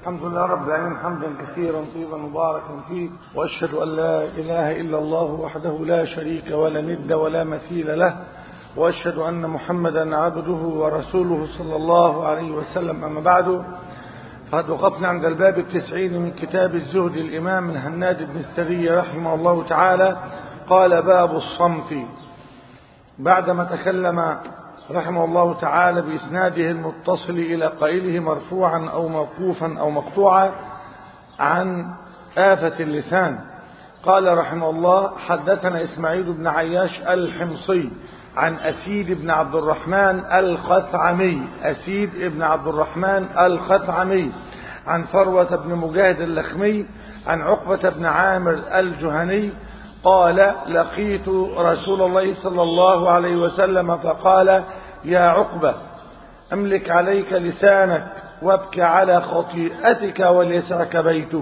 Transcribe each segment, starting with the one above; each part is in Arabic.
الحمد لله رب العالمين حمدا كثيرا طيبا مباركا فيه، وأشهد أن لا إله إلا الله وحده لا شريك ولا ند ولا مثيل له، وأشهد أن محمدا عبده ورسوله صلى الله عليه وسلم. أما بعد، فقد وقفنا عند الباب 90 من كتاب الزهد الإمام الهناد بن السري رحمه الله تعالى. قال: باب الصمت. بعدما تكلم رحمه الله تعالى بإسناده المتصل إلى قائله مرفوعا أو موقوفا أو مقطوعا عن آفة اللسان، قال رحمه الله: حدثنا إسماعيل بن عياش الحمصي عن أسيد بن عبد الرحمن الخثعمي، أسيد بن عبد الرحمن الخثعمي، عن فروة بن مجاهد اللخمي، عن عقبة بن عامر الجهني قال: لقيت رسول الله صلى الله عليه وسلم فقال: يا عقبة، أملك عليك لسانك وابك على خطيئتك وليسعك بيتك.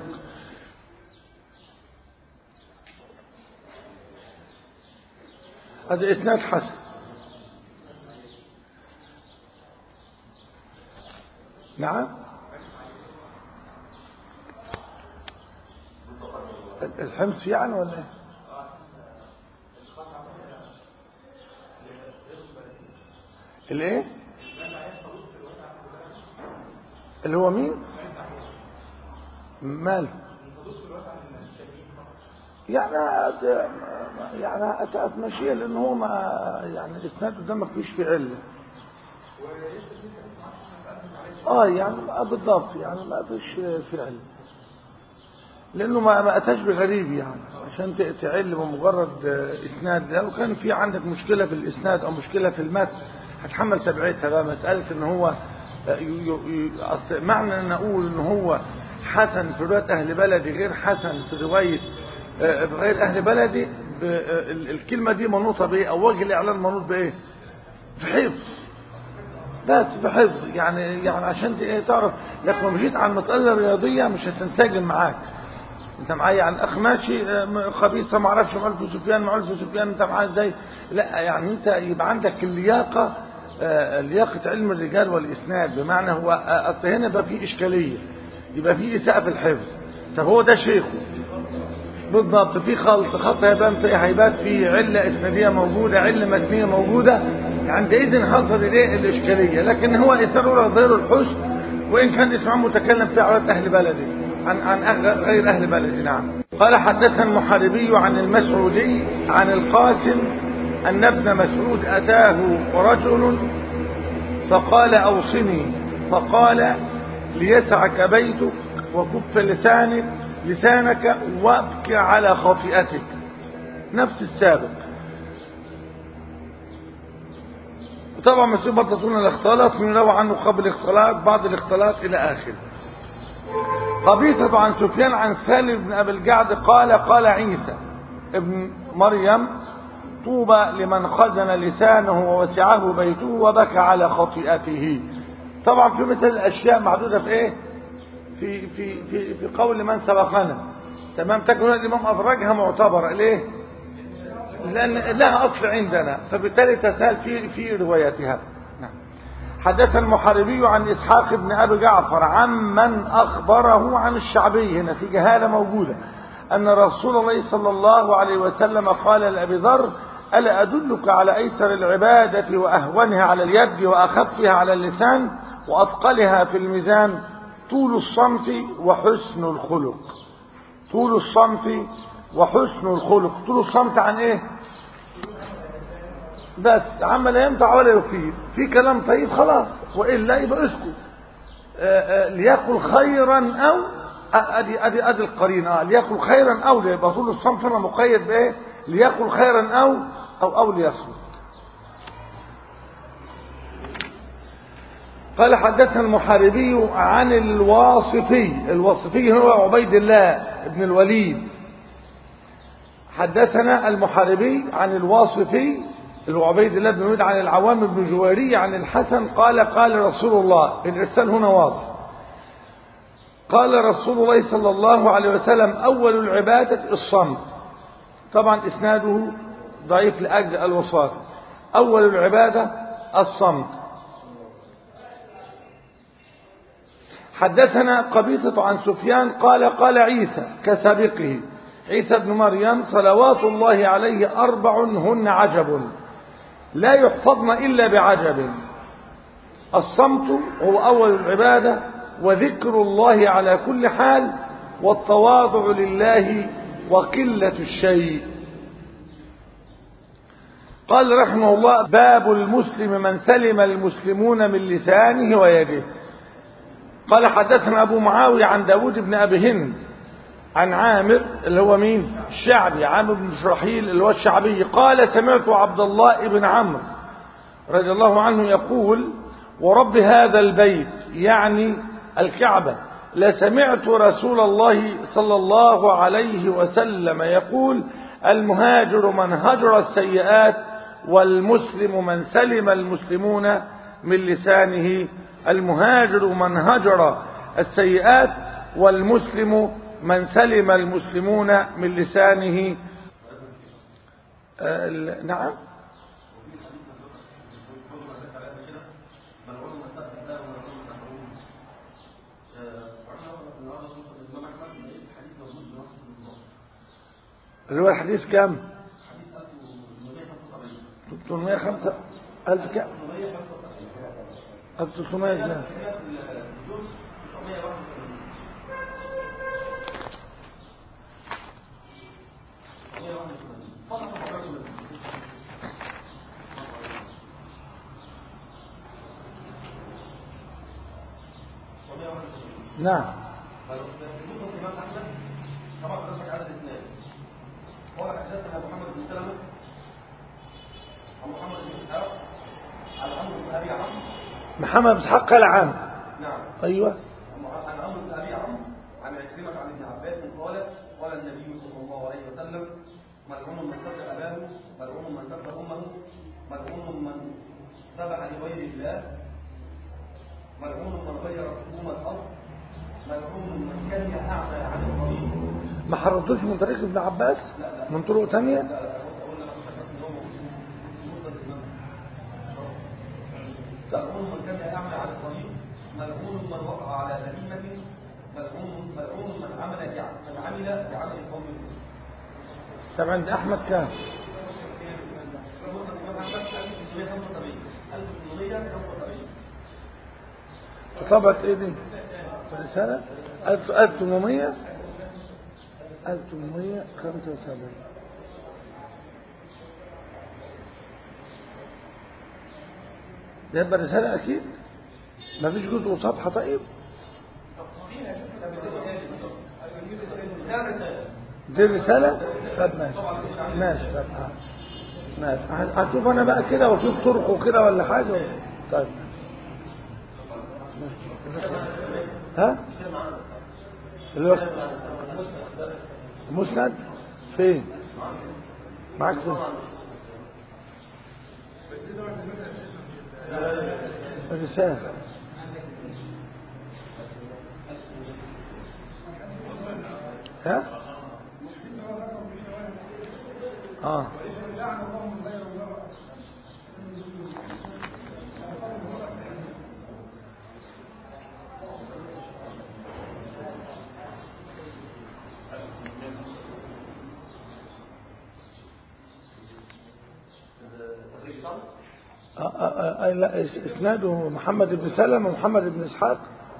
هذا إسناد حسن. نعم، الحمص يعني ولا ايه؟ الايه اللي هو مين؟ مال يعني اتمشيه، لان هو ما يعني الاسناد قدامك فيش في عله. يعني بالضبط، يعني ما فيش في عله، لانه ما اتاش بغريب، يعني عشان تعل بمجرد اسناد. لو كان في عندك مشكله في الاسناد او مشكله في المتن هتحمل تبعيتها بقى. مساله ان هو معنى ان اقول ان هو حسن في روايه اهل بلدي غير حسن في روايه غير اهل بلدي، الكلمه دي منوطه بايه، او وجه الاعلان منوط بايه؟ بحفظ، بس بحفظ، يعني عشان تعرف. لكن مشيت على المساله الرياضيه مش هتنسجم معاك. انت معايا عن اخ ماشي خبيثه ما اعرفش مالك سفيان معلف سفيان، انت معايا ازاي؟ لا، يعني انت يبقى عندك اللياقه، لياقه علم الرجال والاسناد. بمعنى هو اصل هنا يبقى في اشكاليه، يبقى في اساءه في الحفظ. طب هو ده شيخه بالضبط، في خط هيبات في عله اسناديه موجوده، عله متنيه موجوده، عندئذ حصل اليه الاشكاليه. لكن هو اثاره ظاهر الحسن، وان كان اسمه متكلم في عورات اهل بلدي عن غير أهل بلد. نعم. قال: حدثنا المحاربي عن المسعودي عن القاسم أن ابن مسعود أتاه رجل فقال: أوصني، فقال: ليسعك بيتك وكف لسانك وابك على خطيئتك. نفس السابق. طبعا مسعود برضه الاختلاط من روى عنه قبل الاختلاط، بعض الاختلاط إلى آخره. قبيصة عن سفيان عن سالم بن أبي الجعد قال عيسى ابن مريم: طوبى لمن خزن لسانه ووسعه بيته وبكى على خطيئته. طبعا في مثل الأشياء محدودة في ايه؟ في قول من سبقنا. تمام. تكون الإمام أفرجها معتبرة ليه؟ لأن لها أصل عندنا، فبالتالي تسهل في روايتها. حدث المحاربي عن إسحاق بن أبي جعفر عمن أخبره عن الشعبي، هنا في جهالة موجودة، أن رسول الله صلى الله عليه وسلم قال لأبي ذر: ألا أدلك على أيسر العبادة وأهونها على اليد وأخفها على اللسان وأثقلها في الميزان؟ طول الصمت وحسن الخلق. طول الصمت وحسن الخلق. طول الصمت عن إيه؟ بس عما لا ينفع ولا يفيد، في كلام طيب خلاص، وإلا يبقى اسكت. ليقل خيرا أو أدي القرين. ليقل خيرا أو يبقى طول الصمت هنا مقيد بإيه؟ ليقل خيرا أو ليصمت. قال: حدثنا المحاربي عن الواصفي هو عبيد الله بن الوليد. حدثنا المحاربي عن الواصفي عبيد الله بن الوليد عن العوام بن جويري عن الحسن قال رسول الله. الإرسال هنا واضح. قال رسول الله صلى الله عليه وسلم: أول العبادة الصمت. طبعا إسناده ضعيف لأجل الوصاف. أول العبادة الصمت. حدثنا قبيصة عن سفيان قال قال عيسى كسابقه عيسى بن مريم صلوات الله عليه 4 هن عجب لا يحفظن إلا بعجب: الصمت هو أول العبادة، وذكر الله على كل حال، والتواضع لله، وقلة الشيء. قال رحمه الله: باب المسلم من سلم المسلمون من لسانه ويده. قال حدثنا أبو معاوية عن داود بن أبي هند عن عامر اللي هو مين؟ الشعبي، عامر بن شرحيل اللي هو الشعبي، قال سمعت عبد الله بن عمرو رضي الله عنه يقول: ورب هذا البيت، يعني الكعبة، لسمعت رسول الله صلى الله عليه وسلم يقول: المهاجر من هجر السيئات، والمسلم من سلم المسلمون من لسانه. المهاجر من هجر السيئات، والمسلم من سلم المسلمون من لسانه. نعم. اللي هو الحديث كام؟ 305 ألف كام؟ 1300 كام؟ نعم. قال حدثنا محمد بن سلمة عن محمد بن إسحاق عن عمرو بن أبي عمرو. محمد بن إسحاق العام. نعم. أيوه. عن عمرو بن أبي عمرو عن عكرمة عن ابن عباس قال النبي صلى الله عليه وسلم: ملعون من سب أباه، ملعون من سب أمه، ملعون من ذبح لغير الله، ملعون من غير حكومة الأرض، ملعون من كان أعمى عن الطريق. ما حررتوش من طريق ابن عباس؟ لا. من طرق تانية؟ ملعون من كان أعمى عن الطريق، ملعون من وقع على بهيمة، ملعون من عمل بعمل قوم. طب عند أحمد كام؟ طبعت ايه دي؟ رسالة 1800 1875. ده يبقى رسالة أكيد؟ ما فيش جزء وصفحة؟ طيب دي رسالة؟ طب ماشي طب ماشي هشوف أنا بقى كده واشوف طرقه كده ولا حاجة. طيب ها؟ الوقت مسند فين؟ معاك فين؟ الرسالة. ها؟ لا اسناده محمد بن سلمة ومحمد بن إسحاق.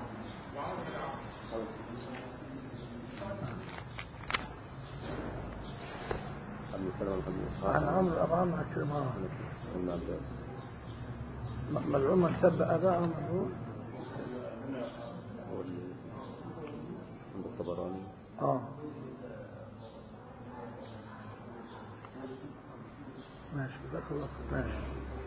عن عمرو أبو عمرو عكرمة ملعون من سب أباه ملعون. الطبراني. ماشي جزاك الله خير. ماشي.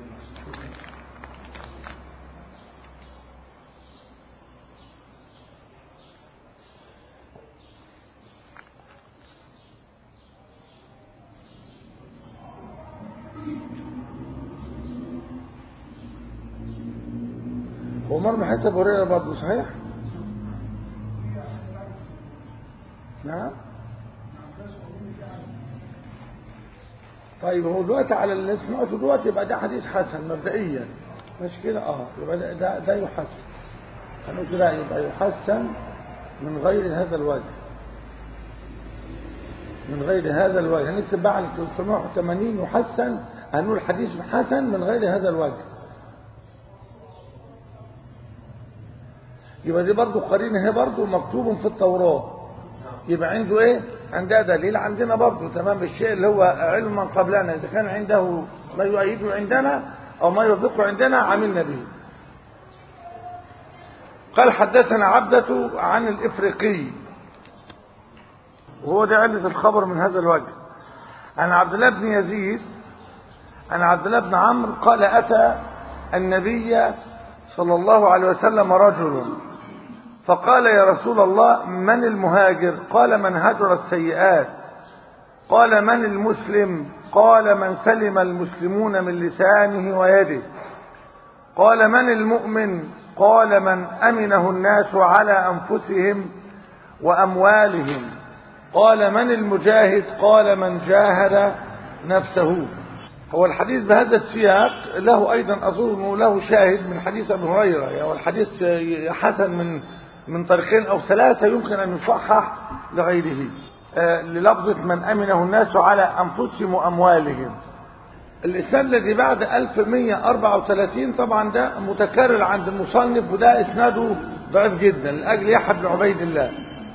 ومر بحسب هريرة برضه صحيح؟ نعم. طيب هو دلوقتي على اللي سمعته دلوقتي يبقى ده حديث حسن مبدئيا مش كده؟ يبقى ده يحسن. هنقول كده يبقى يحسن من غير هذا الوجه، من غير هذا الوجه. هنكتب بقى على 381 يحسن، هنقول حديث حسن من غير هذا الوجه. يبقى دي برضو قرينه، هي برضو مكتوب في التوراة، يبقى عنده ايه؟ عندها دليل. عندنا برضو تمام الشيء اللي هو علم من قبلنا، اذا كان عنده ما يؤيده عندنا او ما يوافقه عندنا عملنا به. قال حدثنا عبدة عن الإفريقي، وهو ده علة الخبر من هذا الوجه، عن عبد الله بن يزيد عن عبد الله بن عمرو قال أتى النبي صلى الله عليه وسلم رجل فقال يا رسول الله من المهاجر؟ قال من هجر السيئات. قال من المسلم؟ قال من سلم المسلمون من لسانه ويده. قال من المؤمن؟ قال من أمنه الناس على أنفسهم وأموالهم. قال من المجاهد؟ قال من جاهد نفسه. هو الحديث بهذا السياق له أيضا أظن له شاهد من حديث أبي هريرة، يعني والحديث حسن من طريقين أو ثلاثة يمكن أن يصحح لغيره، للفظة من أمنه الناس على أنفسهم وأموالهم. الإسناد الذي بعد 1134 طبعا ده متكرر عند المصنف، وده إسناده ضعيف جدا لأجل يحيى بن عبيد الله.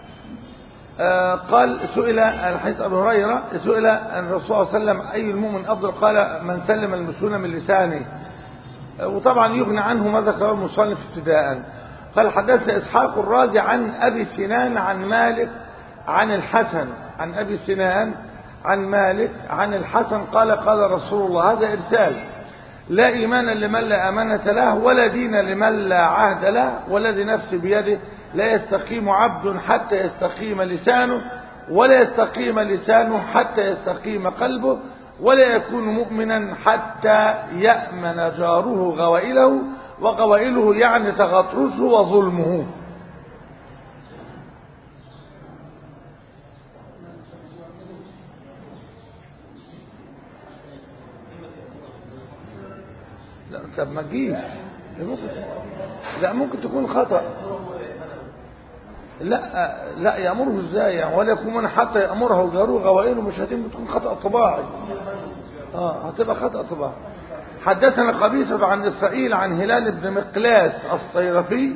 قال سئل الحديث أبي هريرة سئل الرسول صلى الله عليه وسلم أي المؤمن أفضل؟ قال من سلم المسلمون من لسانه، وطبعا يغنى عنه ما ذكره المصنف ابتداء. قال حدثنا إسحاق الرازي عن أبي سنان عن مالك عن الحسن، عن أبي سنان عن مالك عن الحسن قال قال رسول الله. هذا إرسال. لا إيمان لمن لا أمانة له، ولا دين لمن لا عهد له، والذي نفسي بيده لا يستقيم عبد حتى يستقيم لسانه، ولا يستقيم لسانه حتى يستقيم قلبه، ولا يكون مؤمنا حتى يأمن جاره غوائله، وغوائله يعني تغطرسه وظلمه. لا طب ما تجيش، لا ممكن تكون خطأ. لا يأمره ازاي يعني؟ ولا يكون من حتى يأمره جاره غوائله، مش تكون خطأ طباعي، هتبقى خطأ طباعي. حدثنا قبيصة عن إسرائيل عن هلال بن مقلاس الصيرفي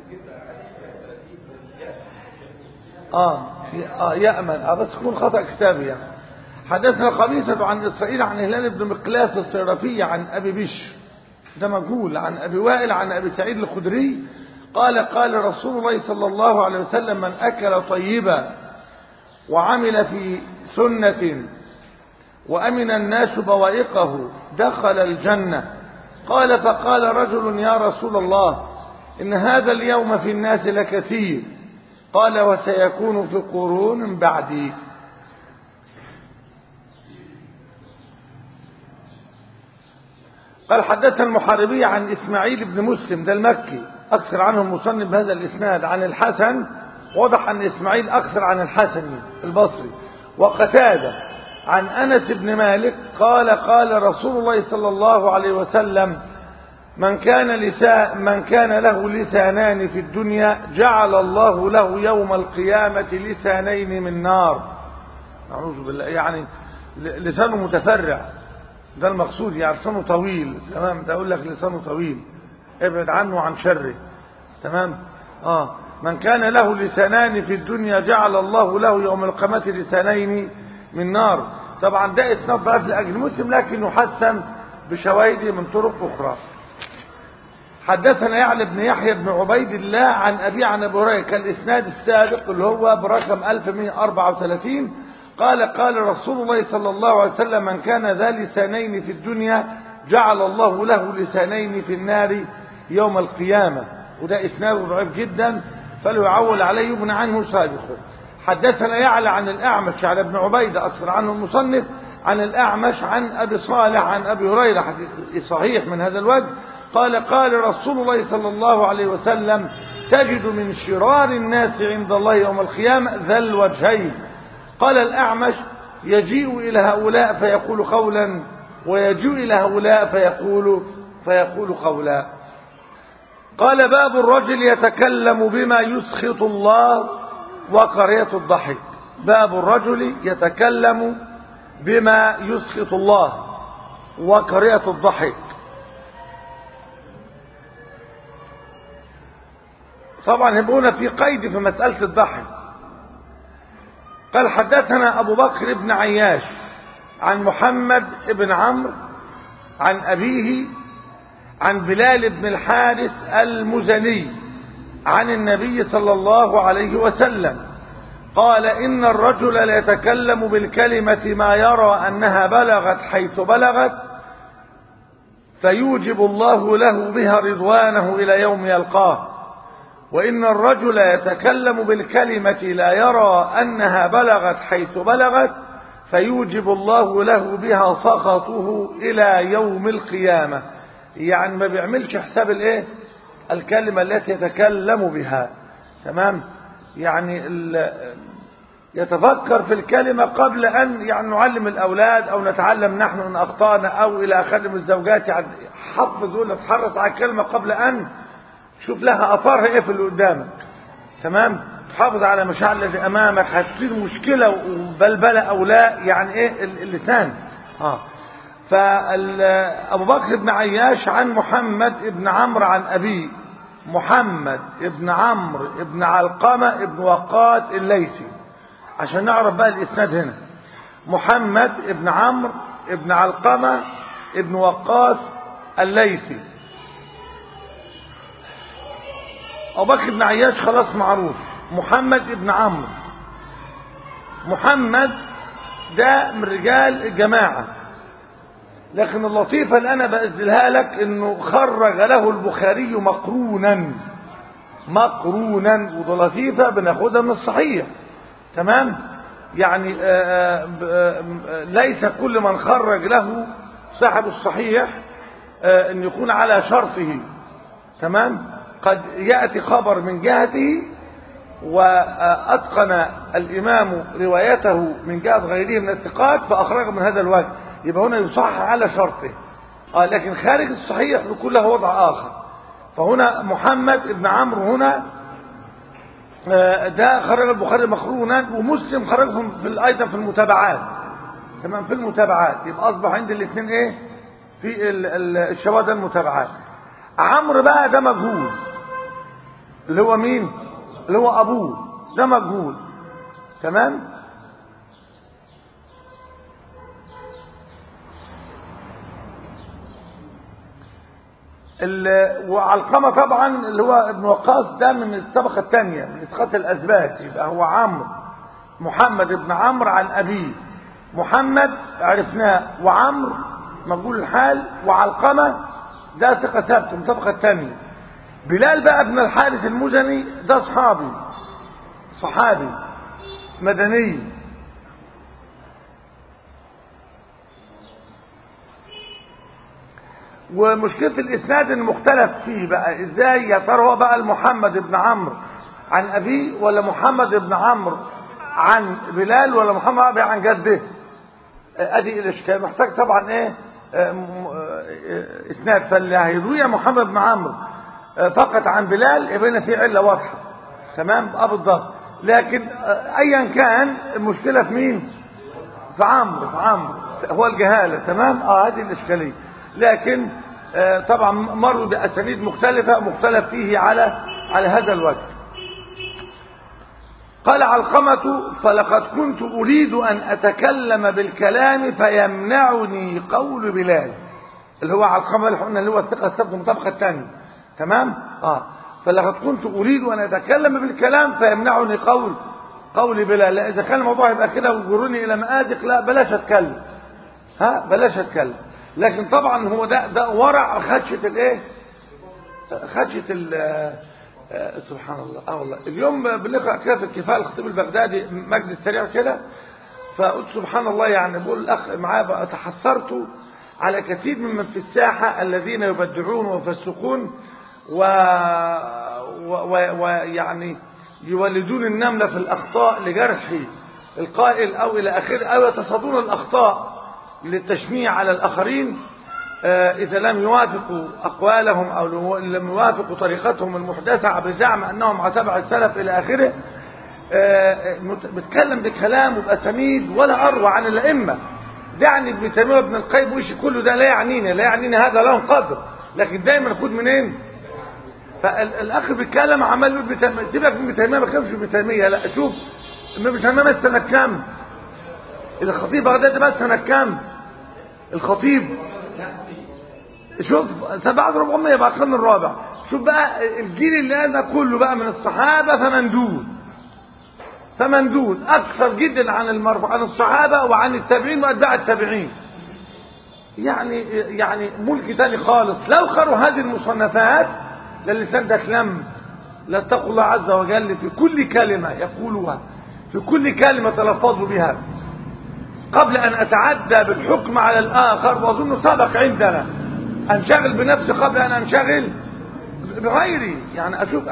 يأمن بس تكون خطأ كتابي يعني. حدثنا قبيصة عن إسرائيل عن هلال بن مقلاس الصيرفي عن أبي بشر، ده مجهول، عن أبي وائل عن أبي سعيد الخدري قال قال رسول الله صلى الله عليه وسلم من أكل طيبا وعمل في سنة وأمن الناس بوائقه دخل الجنة. قال فقال رجل يا رسول الله إن هذا اليوم في الناس لكثير. قال وسيكون في قرون بعدي. قال حدثنا المحاربي عن إسماعيل بن مسلم ده المكي، أكثر عنه المصنف بهذا الإسناد، عن الحسن، وضح أن إسماعيل أكثر عن الحسن البصري. وقتادة عن أنس بن مالك قال قال رسول الله صلى الله عليه وسلم من كان له لسانان في الدنيا جعل الله له يوم القيامة لسانين من نار. نعوذ بالله، يعني لسانه متفرع، ده المقصود، يعني لسانه طويل، تمام، ده أقول لك لسانه طويل، ابعد عنه عن شره، تمام. من كان له لسانان في الدنيا جعل الله له يوم القيامة لسانين من نار. طبعا ده اسناد ضعيف لأجل مسلم، لكن يحسن بشواهد من طرق أخرى. حدثنا يعلى بن يحيى بن عبيد الله عن أبي عن أبي هريرة كالإسناد السابق اللي هو برقم 1134 قال قال رسول الله صلى الله عليه وسلم من كان ذا لسانين في الدنيا جعل الله له لسانين في النار يوم القيامة. وده إسناد ضعيف جدا، فلو يعول عليه يبنى عنه سابقه. حدثنا يعلى عن الأعمش على ابن عبيدة أكثر عنه المصنف، عن الأعمش عن أبي صالح عن أبي هريرة صحيح من هذا الوجه قال قال رسول الله صلى الله عليه وسلم تجد من شرار الناس عند الله يوم القيامة ذا الوجهين. قال الأعمش يجيء إلى هؤلاء فيقول قولا ويجيء إلى هؤلاء فيقول قولا. قال باب الرجل يتكلم بما يسخط الله وكراهية الضحك. باب الرجل يتكلم بما يسخط الله وكراهية الضحك. طبعا هنا في قيد في مسألة الضحك. قال حدثنا أبو بكر بن عياش عن محمد بن عمرو عن أبيه عن بلال بن الحارث المزني عن النبي صلى الله عليه وسلم قال إن الرجل ليتكلم بالكلمة ما يرى أنها بلغت حيث بلغت فيوجب الله له بها رضوانه إلى يوم يلقاه، وإن الرجل يتكلم بالكلمة لا يرى أنها بلغت حيث بلغت فيوجب الله له بها سخطه إلى يوم القيامة. يعني ما بيعملش حساب الايه الكلمة التي يتكلم بها. تمام. يعني يتفكر في الكلمة قبل أن يعني نعلم الأولاد أو نتعلم نحن إن أخطأنا أو إلى خدم الزوجات. يعني حفظ ولا تحرص على الكلمة قبل أن شوف لها أثارها إيه في اللي قدامك. تمام. تحافظ على مشاعر الذي أمامك، هتصير مشكلة وبلبلة أو لا. يعني إيه اللسان. فأبو بكر بن عياش عن محمد بن عمرو عن أبيه محمد بن عمرو بن علقمة بن وقاص الليثي، عشان نعرف بقى الإسناد هنا. محمد بن عمرو بن علقمة بن وقاص الليثي. أبو بكر بن عياش خلاص معروف. محمد بن عمرو، محمد ده من رجال الجماعة، لكن اللطيفة اللي أنا بأزلها لك إنه خرج له البخاري مقرونا، وده لطيفة بناخدها من الصحيح. تمام. يعني ليس كل من خرج له صاحب الصحيح أن يكون على شرطه. تمام. قد يأتي خبر من جهته وأتقن الإمام روايته من جهة غيره من الثقات فأخرج من هذا الوجه، يبقى هنا يصحح على شرطه. لكن خارج الصحيح بيكون له وضع آخر. فهنا محمد بن عمرو هنا ده خرج البخاري مقرونا، ومسلم خرجهم في أيضا في المتابعات. تمام. في المتابعات يبقى أصبح عند الاثنين إيه في الشواذ المتابعات. عمرو بقى ده مجهول، اللي هو مين؟ اللي هو أبوه، ده مجهول. تمام. وعلقمة طبعا اللي هو ابن وقاص ده من الطبقة الثانية من إسقاط الأثبات. يبقى هو عمرو محمد بن عمرو عن أبيه. محمد عرفناه، وعمرو مجهول الحال، وعلقمة ده ثقة ثابت من الطبقة الثانية. بلال بقى ابن الحارث المزني ده صحابي مدني. ومشكلة الإسناد المختلف فيه بقى ازاي، يا ترى هو بقى المحمد بن عمرو عن أبيه ولا محمد بن عمرو عن بلال ولا محمد عن جده. ادي الاشكال محتاج طبعا ايه اسناد. فاللي هيروي محمد بن عمرو فقط عن بلال يبقى في عله واضحه. تمام. بالضبط. لكن ايا كان المشكله في مين؟ في عمرو هو الجهاله. تمام. هذه الاشكاليه. لكن طبعا مروا باسانيد مختلفه مختلف فيه على هذا الوجه. قال علقمة فلقد كنت أريد أن أتكلم بالكلام فيمنعني قول بلال، اللي هو علقمة اللي هو الثقة الثابت من الطبقة الثانية. تمام. فلقد كنت أريد أن أتكلم بالكلام فيمنعني قول بلال. لا إذا كان الموضوع يبقى كده ويجرني إلى مآزق، لا بلاش أتكلم. بلاش أتكلم. لكن طبعا هو ده ورع خدشة الإيه؟ خدشة سبحان الله. والله اليوم بنقرأ كتاب الكفاية الخطيب البغدادي مجلس سريع كده، فقلت سبحان الله. يعني بقول الأخ معاه بقى تحسرت على كثير ممن في الساحة الذين يبدعون ويفسقون ويعني يولدون النملة في الأخطاء لجرح القائل أو إلى آخره، أو يتصدون الأخطاء للتشميع على الآخرين. إذا لم يوافقوا أقوالهم أو لم يوافقوا طريقتهم المحدثة بزعم أنهم على تبع السلف إلى آخره، بتكلم بكلام وبأسانيد ولا أروع عن الأئمة. دعني ابن تيمية وابن القيم وإيش كله ده لا يعنيني هذا لهم قدر، لكن دايما خد منين؟ فالأخ بيتكلم عمال يقول ابن تيمية، سيبك من ابن تيمية، ما كانش ابن تيمية، لا شوف ابن تيمية مات سنة كام؟ الخطيب بغداد مات سنة كام؟ الخطيب شوف 700 بعد القرن الرابع. شوف بقى الجيل اللي أنا كله بقى من الصحابة فمندود أكثر جدا عن المرفوع عن الصحابة وعن التابعين وأتباع التابعين. يعني ملك تاني خالص. لو قروا هذه المصنفات للسان ده كلام، لاتقوا الله عز وجل في كل كلمة يقولوها، في كل كلمة تلفظوا بها، قبل أن أتعدى بالحكم على الآخر. وأظن سبق عندنا أنشغل بنفسي قبل أن أنشغل بغيري، يعني أشوف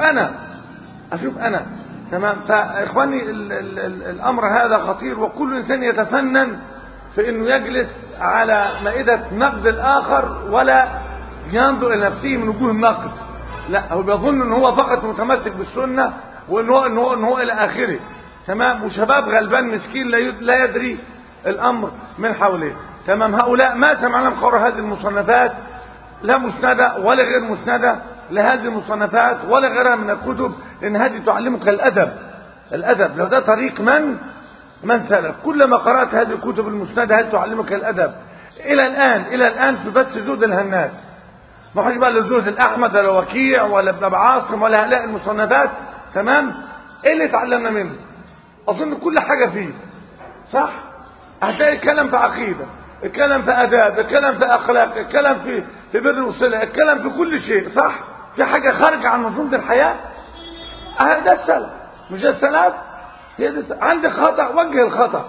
أنا تمام. فإخواني الأمر هذا خطير، وكل إنسان يتفنن في أنه يجلس على مائدة نقد الآخر ولا ينظر إلى نفسه من وجوه النقد. لا، هو بيظن أنه هو فقط متمسك بالسنة وأنه إلى آخره تمام. وشباب غلبان مسكين لا يدري الأمر من حوله تمام. هؤلاء ما سمعنا قرأ هذه المصنفات، لا مسندة ولا غير مسندة لهذه المصنفات ولا غيرها من الكتب، لأن هذه تعلمك الأدب. لو ده طريق من سلف. كلما قرأت هذه الكتب المسندة هذه تعلمك الأدب. إلى الآن في بث زهد الهناس، ما حاجة بقى لزهد الأحمد ولا وكيع ولا ابن عاصم ولا هؤلاء المصنفات تمام. إيه اللي تعلمنا منه؟ أظن كل حاجة فيه صح. هتلاقي الكلام في عقيدة، الكلام في آداب، الكلام في أخلاق، الكلام في بر والصلة، الكلام في كل شيء صح. في حاجة خارجة عن منظومة الحياة. ده السلف، مش ده السلف. عندك خطأ وجه الخطأ،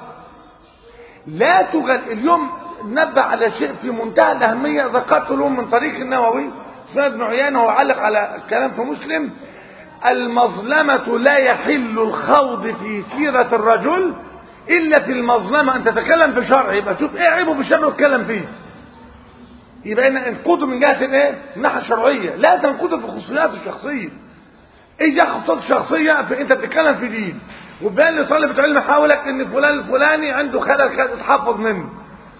لا تغل. اليوم نبه على شيء في منتهى الأهمية ذكرته لهم من طريق النووي سفيان ابن عيينة وعلق على الكلام في مسلم: المظلمة لا يحل الخوض في سيرة الرجل إلا في المظلمة أن تتكلم في شرع. يبقى شوف إيه عيبه في الشرع واتكلم فيه. يبقى انقضه من جهة الايه؟ من الناحية الشرعية، لا تنقضه في خصوصياته الشخصية. ايه جه خصوصيات الشخصية فانت بتتكلم في دين، وبان لطالب علم حولك ان فلان الفلاني عنده خلل كذا اتحفظ منه.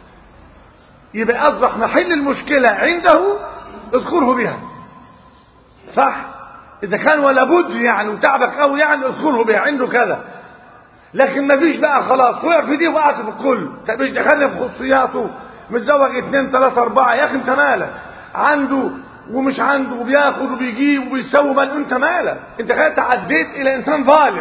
يبقى اصبح محل المشكلة عنده اذكره بها صح. اذا كان ولا بد يعني وتعبك قوي يعني اذكره بها عنده كذا. لكن ما فيش بقى خلاص وقع في دي وقعت في الكل. طب مش دخلنا في خصوصياته، متزوج 2 3 4 يا اخي انت مالك؟ عنده ومش عنده وبياخد وبيجيب وبيسوي، بل انت مالك؟ انت كده تعديت الى انسان ظالم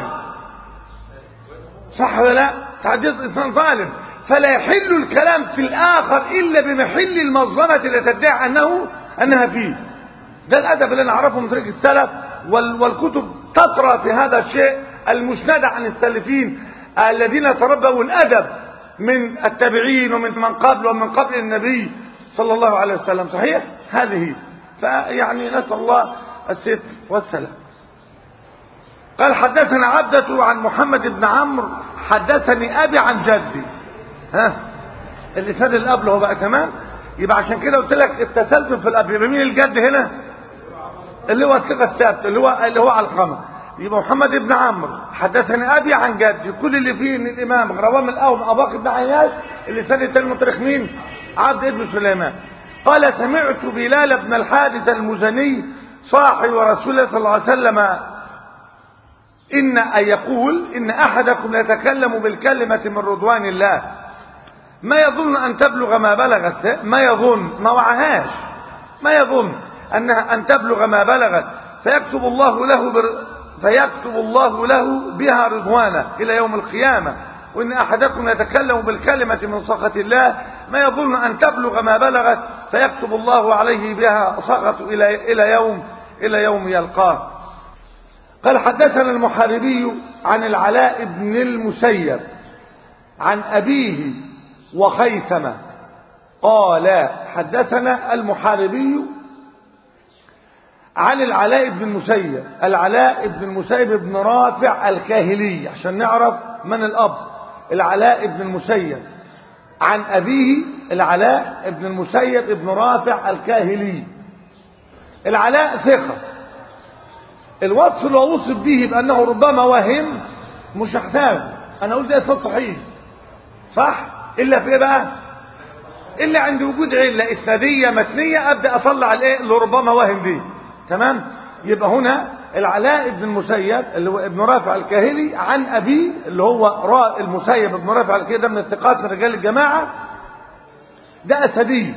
صح ولا لا؟ تعديت انسان ظالم. فلا يحل الكلام في الاخر الا بمحل المظلمه التي تدعي انها فيه. ده الادب اللي نعرفه من طريق السلف، والكتب تطرى في هذا الشيء المسندة عن السلفين الذين تربوا الادب من التابعين ومن قبل ومن قبل النبي صلى الله عليه وسلم. صحيح هذه. فيعني نسأل الله الستر والسلام. قال: حدثنا عبدة عن محمد بن عمرو حدثني أبي عن جدي. اللي ساد الأب له بقى كمان. يبقى عشان كده قلت لك اتصلت في الأب. يبقى مين الجد هنا؟ اللي هو الثقة الثابت اللي هو علقمة. يبقى محمد بن عمرو حدثني أبي عن جدي. كل اللي فيه ان الإمام غروام الأول أباق بن عياش. اللي ساد التاني من طريق مين؟ عبد ابن سليمان. قال: سمعت بلال بن الحارث المزني صاحب رسول الله صلى الله عليه وسلم يقول: إن أحدكم يتكلم بالكلمة من رضوان الله ما يظن أن تبلغ ما بلغت، ما يظن ما وعهاش، ما يظن أنها أن تبلغ ما بلغت فيكتب الله له بها رضوانه إلى يوم القيامة. وإن أحدكم يتكلم بالكلمة من سخط الله ما يظن أن تبلغ ما بلغت فيكتب الله عليه بها سخط إلى يوم يلقاه. قال: حدثنا المحاربي عن العلاء بن المسيب عن أبيه وخيثمة قال: حدثنا المحاربي عن العلاء بن المسيب. العلاء بن المسيب بن رافع الكاهلي، عشان نعرف من الأب. العلاء بن المسيب عن أبيه العلاء ابن المسيب ابن رافع الكاهلي. العلاء ثقة. الوصف اللي هو وصف به بأنه ربما وهم مش هحتاج، أنا قلت ده إسناد صحيح صح، إلا في إيه بقى؟ إلا عند وجود علة إسنادية متنية أبدأ أطلع الإيه اللي ربما وهم دي. تمام؟ يبقى هنا العلاء ابن المسيب اللي هو ابن رافع الكاهلي عن أبيه اللي هو المسيب ابن رافع الكاهلي، ده من الثقات من رجال الجماعة، ده أسدي.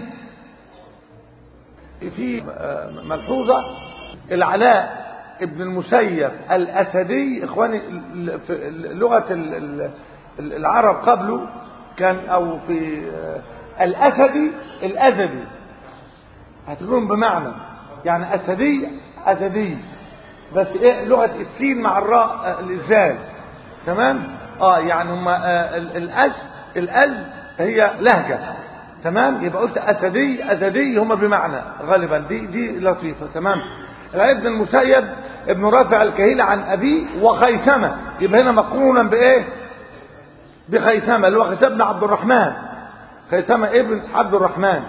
في ملحوظة، العلاء ابن المسيب الأسدي إخواني في لغة العرب قبله كان، أو في الأسدي الأزدي هتكون بمعنى يعني أسدي بس إيه لغة السين مع الراء الإزاز. تمام؟ يعني هما الأز هي لهجة. تمام؟ يبقى قلت أسدي هما بمعنى غالبا، دي لطيفة. تمام؟ ابن المسيب ابن رافع الكاهلي عن أبيه وخيثمة، يبقى هنا مقرونا بإيه؟ بخيثمة اللي هو خيثمة بن عبد الرحمن، خيثمة ابن عبد الرحمن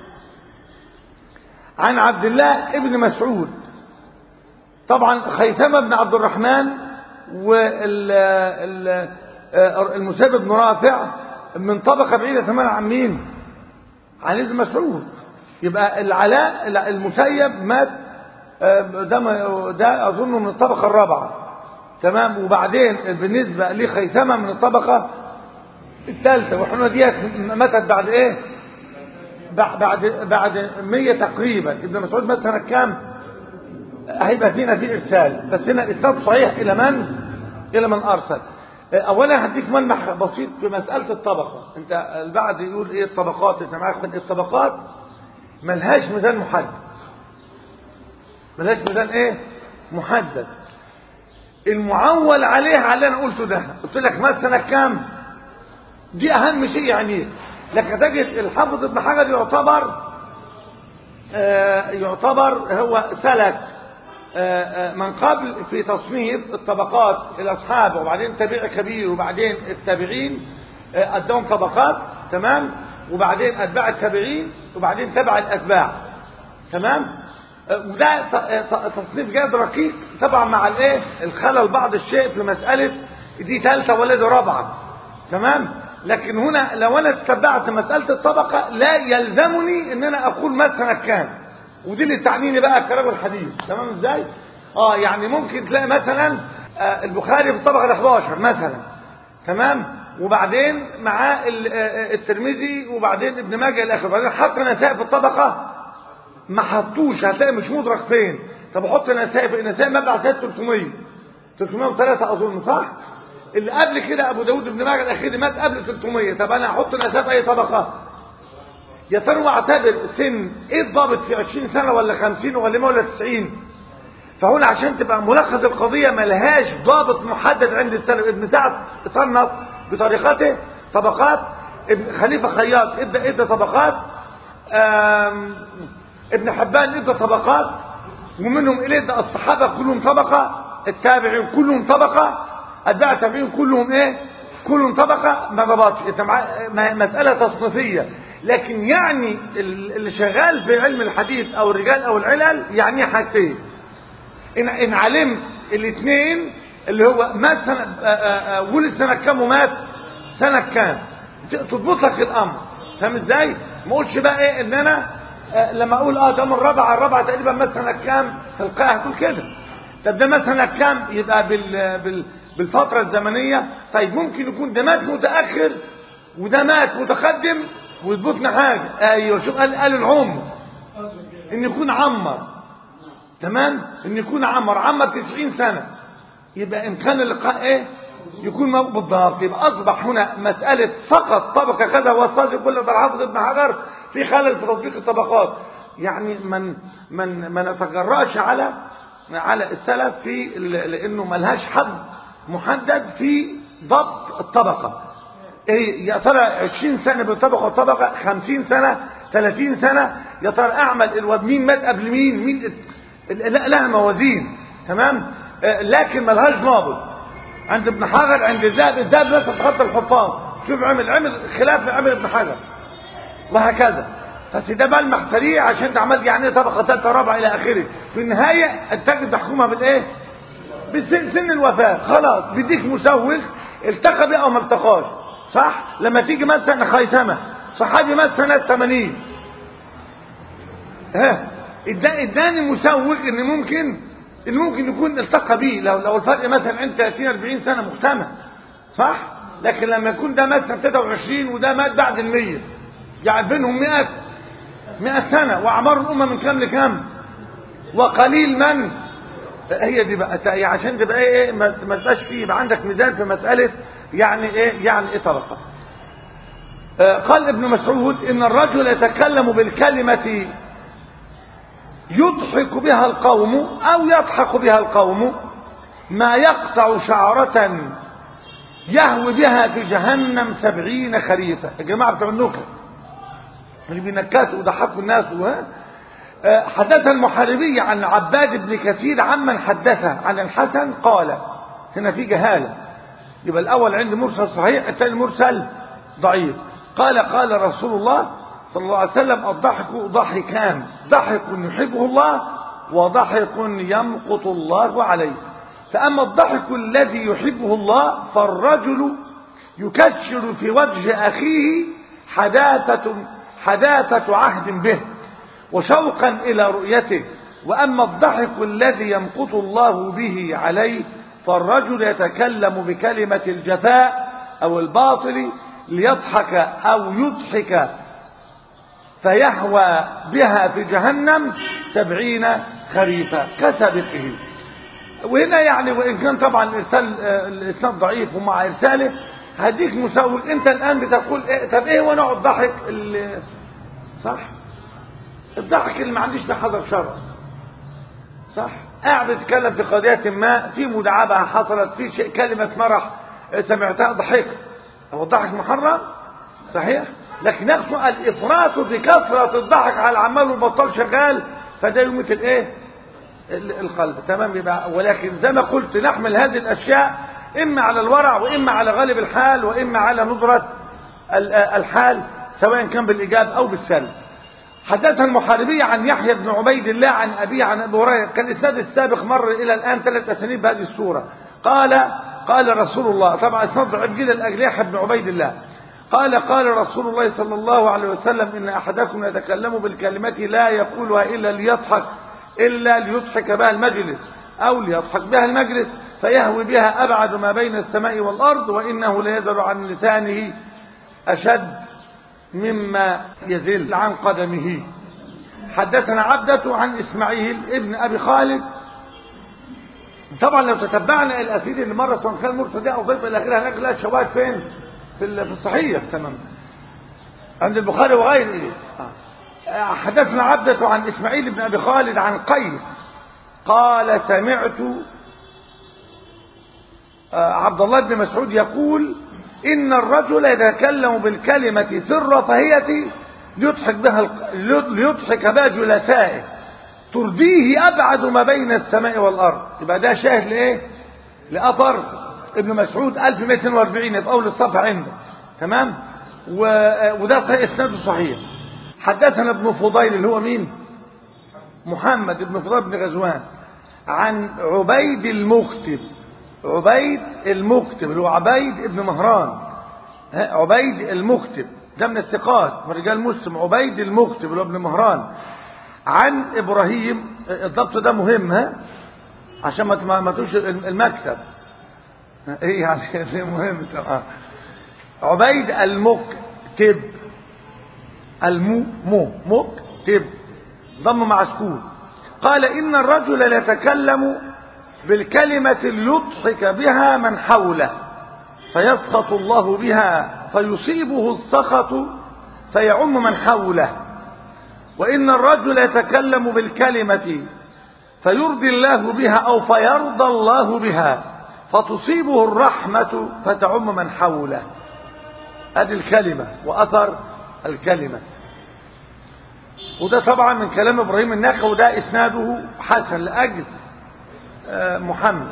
عن عبد الله ابن مسعود. طبعا خيثمة بن عبد الرحمن والمسيب بن رافع من طبقة بعيدة تماما عن مين؟ عن ابن مسعود. يبقى العلاء المسيب مات ده أظنه من الطبقة الرابعة. تمام؟ وبعدين بالنسبة لخيثمة من الطبقة الثالثة، وحنا ديت ماتت بعد ايه؟ بعد 100 تقريبا. ابن مسعود مات سنة كام؟ هيبقى فينا في ارسال، بس هنا الاسناد صحيح الى من ارسل. اولا هديك ملمح بسيط في مسألة الطبقة. انت البعض يقول ايه الطبقات؟ انت معاك من الطبقات ملهاش ميزان محدد، ملهاش ميزان ايه محدد. المعول عليه على اللي انا قلته ده، قلت لك مات سنة كام، دي اهم شيء يعني. لكن تجد الحافظ ابن حجر يعتبر هو سلك من قبل في تصنيف الطبقات الاصحاب، وبعدين تابع كبير، وبعدين التابعين ادهم طبقات. تمام؟ وبعدين اتباع التابعين، وبعدين تبع الاتباع. تمام؟ وده تصنيف جاد رقيق طبعا مع الايه الخلل بعض الشيء في مسألة دي ثالثة ولا دي رابعة. تمام؟ لكن هنا لو انا اتبعت مسألة الطبقة لا يلزمني ان انا اقول مثلا كام، ودي اللي تعنيني بقى كلام الحديث. تمام ازاي؟ يعني ممكن تلاقي مثلا البخاري في الطبقة 11 مثلا. تمام؟ وبعدين معاه الترمذي، وبعدين ابن ماجه الاخر، وبعدين حط نسائي في الطبقة ما حطوش، هتلاقي مش مدرك فين. طب احط نسائي في النسائي مبلغ 303 اظن صح؟ اللي قبل كده ابو داود ابن ماجه الاخير مات قبل 300. طب انا احط نسائي في اي طبقة؟ يا ترى واعتبر سن ايه الضابط في 20 سنة ولا 50 ولا 100 ولا 90؟ فهنا عشان تبقى ملخص القضية ملهاش ضابط محدد عند السلف. ابن سعد صنف بطريقته طبقات، ابن خليفة خياط ادى طبقات، ابن حبان ادى طبقات، ومنهم اليه ادى الصحابة كلهم طبقة، التابعين كلهم طبقة، اتباع التابعين كلهم ايه؟ كلهم طبقة. ما ضبطش. مسألة تصنيفية. لكن يعني اللي شغال في علم الحديث او الرجال او العلل يعني حاجتين. ان علمت الاثنين اللي هو مات سنة ولد سنة كام ومات سنة كام، تضبط لك الامر. فاهم ازاي؟ ما اقولش بقى ايه ان انا لما اقول ده من الرابعة تقريبا مات سنة كام تلقاها هتقول كده. طب ده مات سنة كام؟ يبقى بالفترة الزمنية. طيب ممكن يكون ده مات متأخر وده مات متقدم ويضبطنا حاجة. ايوه شوف قال العمر ان يكون عمر. تمام؟ ان يكون عمر 90 سنة، يبقى امكان اللقاء ايه يكون بالضبط. يبقى اصبح هنا مسألة فقط طبقة كذا واستاذ يقول لك الحافظ ابن حجر في خلل في تطبيق الطبقات. يعني ما نتجرأش على السلف في لانه ملهاش حد محدد في ضبط الطبقة. ايه يا ترى 20 سنة بالطبقة الطبقة، 50 سنة 30 سنة، يا ترى اعمل مين مات قبل مين لها موازين. تمام؟ لكن ملهاش ضابط. عند ابن حجر عند الذهب لا تتخطى الحفاظ. شوف عمل خلاف عمل ابن حجر. وهكذا. بس ده ملمح سريع عشان انت عملت يعني طبقه ثالثه رابعه الى اخره. في النهايه التاجر تحكمها بالايه؟ بسن الوفاه. خلاص بيديك مسوغ التقى بيه او ما التقاش. صح؟ لما تيجي مثلا خيثمه صحابي مات سنه 80 اداني مسوغ ان ممكن يكون التقى بيه لو الفرق مثلا عند 30 40 سنه محتمل. صح؟ لكن لما يكون ده مات سنه 23 وده مات بعد ال100 يعني بينهم 100 سنه واعمار الامه من كام لكام؟ وقليل من هي دي بقى عشان تبقى ايه ما تبقاش فيه يبقى عندك ميزان في مساله يعني ايه طبقه. قال ابن مسعود ان الرجل يتكلم بالكلمه يضحك بها القوم او يضحك بها القوم ما يقطع شعرة يهوي بها في جهنم 70 خريفا. يا جماعة بتوع النكت اللي بينكتوا وضحكوا الناس حدث المحاربي عن عباد بن كثير عمن حدثه عن الحسن قال. هنا في جهالة يبقى الاول عندي مرسل صحيح الثاني مرسل ضعيف. قال رسول الله صلى الله عليه وسلم الضحك ضحكان ضحك يحبه الله وضحك يمقت الله عليه. فأما الضحك الذي يحبه الله فالرجل يكشر في وجه أخيه حداثة عهد به وشوقا إلى رؤيته. وأما الضحك الذي يمقت الله به عليه فالرجل يتكلم بكلمة الجفاء أو الباطل ليضحك أو يضحك فيهوى بها في جهنم 70 خريفا كسبقه. وهنا يعني وإن كان طبعا الإسناد ضعيف ومع إرساله هديك مسوق. أنت الآن بتقول إيه؟ طب إيه هو نوع الضحك اللي صح؟ الضحك اللي ما عنديش ده حذر شرع. صح؟ قاعد بتتكلم في قضية ما في مداعبة حصلت في شيء كلمة مرح سمعتها ضحك. هو الضحك محرم؟ صحيح؟ لكن يقصد الافراط في كثرة الضحك على العمال والبطال شغال فده يميت الايه؟ القلب. تمام. يبقى ولكن زي ما قلت نحمل هذه الاشياء اما على الورع واما على غالب الحال واما على ندرة الحال سواء كان بالايجاب او بالسلب. حدث المحاربي عن يحيى بن عبيد الله عن ابيه عن ابي هريره. كان الاسناد السابق مر الى الان 3 اسانيد بهذه الصوره. قال رسول الله طبعا اسناد ضعيف جدا لاجل يحيى بن عبيد الله. قال رسول الله صلى الله عليه وسلم إن أحدكم يتكلم بالكلمة لا يقولها إلا ليضحك بها المجلس أو ليضحك بها المجلس فيهوي بها أبعد ما بين السماء والأرض وإنه ليزل عن لسانه أشد مما يزل عن قدمه. حدثنا عبدة عن إسماعيل ابن أبي خالد. طبعا لو تتبعنا الأسئلة اللي مرة سواء كان مرسل دي أو ضيف إلى آخره هناك لا شواهد فين؟ في الصحيح. تمام. عند البخاري وغيره. حدثنا عبدة عن إسماعيل بن أبي خالد عن قيس قال سمعت عبد الله بن مسعود يقول إن الرجل يتكلم بالكلمة سر فهية ليضحك بها جلسائه ترضيه أبعد ما بين السماء والأرض. يبقى ده شاهد لإيه؟ لأثر ابن مسعود 1240 في أول الصفحة عنده. تمام. وده صحيح اسناده صحيح. حدثنا ابن فضيل اللي هو مين؟ محمد ابن فضيل بن غزوان عن عبيد المكتب اللي هو عبيد ابن مهران. عبيد المكتب ده من الثقات من رجال مسلم. عبيد المكتب اللي هو ابن مهران عن ابراهيم. الضبط ده مهم عشان ما توش المكتب ايه يعني مهم. عبيد المكتب مكتب ضم مع سكون. قال إن الرجل يتكلم بالكلمة ليضحك بها من حوله فيسخط الله بها فيصيبه السخط فيعم من حوله. وإن الرجل يتكلم بالكلمة فيرضي الله بها أو فيرضى الله بها فتصيبه الرحمة فتعم من حوله. هذه الكلمة وأثر الكلمة. وده طبعا من كلام إبراهيم النخعي وده إسناده حسن لأجل محمد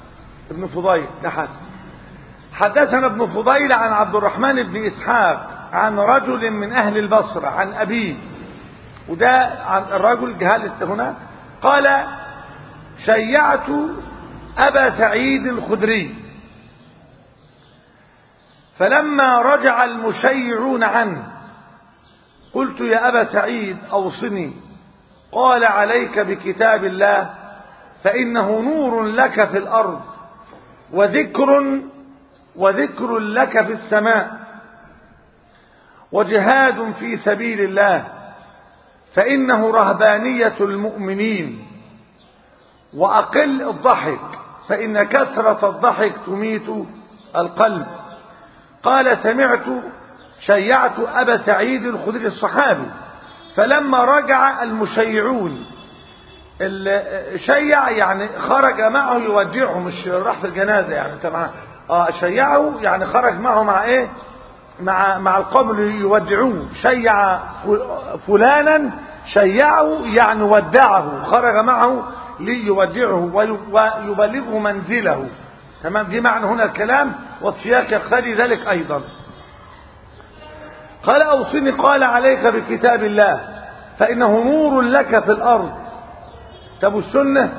ابن فضيل ده حسن. حدثنا ابن فضيل عن عبد الرحمن بن إسحاق عن رجل من أهل البصرة عن أبيه، وده عن الرجل جهالة هنا، قال شيعت أبا سعيد الخدري، فلما رجع المشيعون عنه قلت يا أبا سعيد أوصني، قال عليك بكتاب الله فإنه نور لك في الأرض وذكر لك في السماء، وجهاد في سبيل الله فإنه رهبانية المؤمنين، وأقل الضحك فإن كثرة الضحك تميت القلب. قال شيعت أبا سعيد الخدري الصحابي، فلما رجع المشيعون، شيع يعني خرج معه يودعه، مش راح في الجنازة يعني طبعا، شيعه يعني خرج معه مع ايه، مع القوم اللي يودعوه. شيع فلانا، شيعه يعني ودعه، خرج معه ليودعه ويبلغه منزله. تمام، دي معنى هنا الكلام، والسياق يقتضي ذلك ايضا. قال اوصني، قال عليك بكتاب الله فانه نور لك في الارض. طب والسنه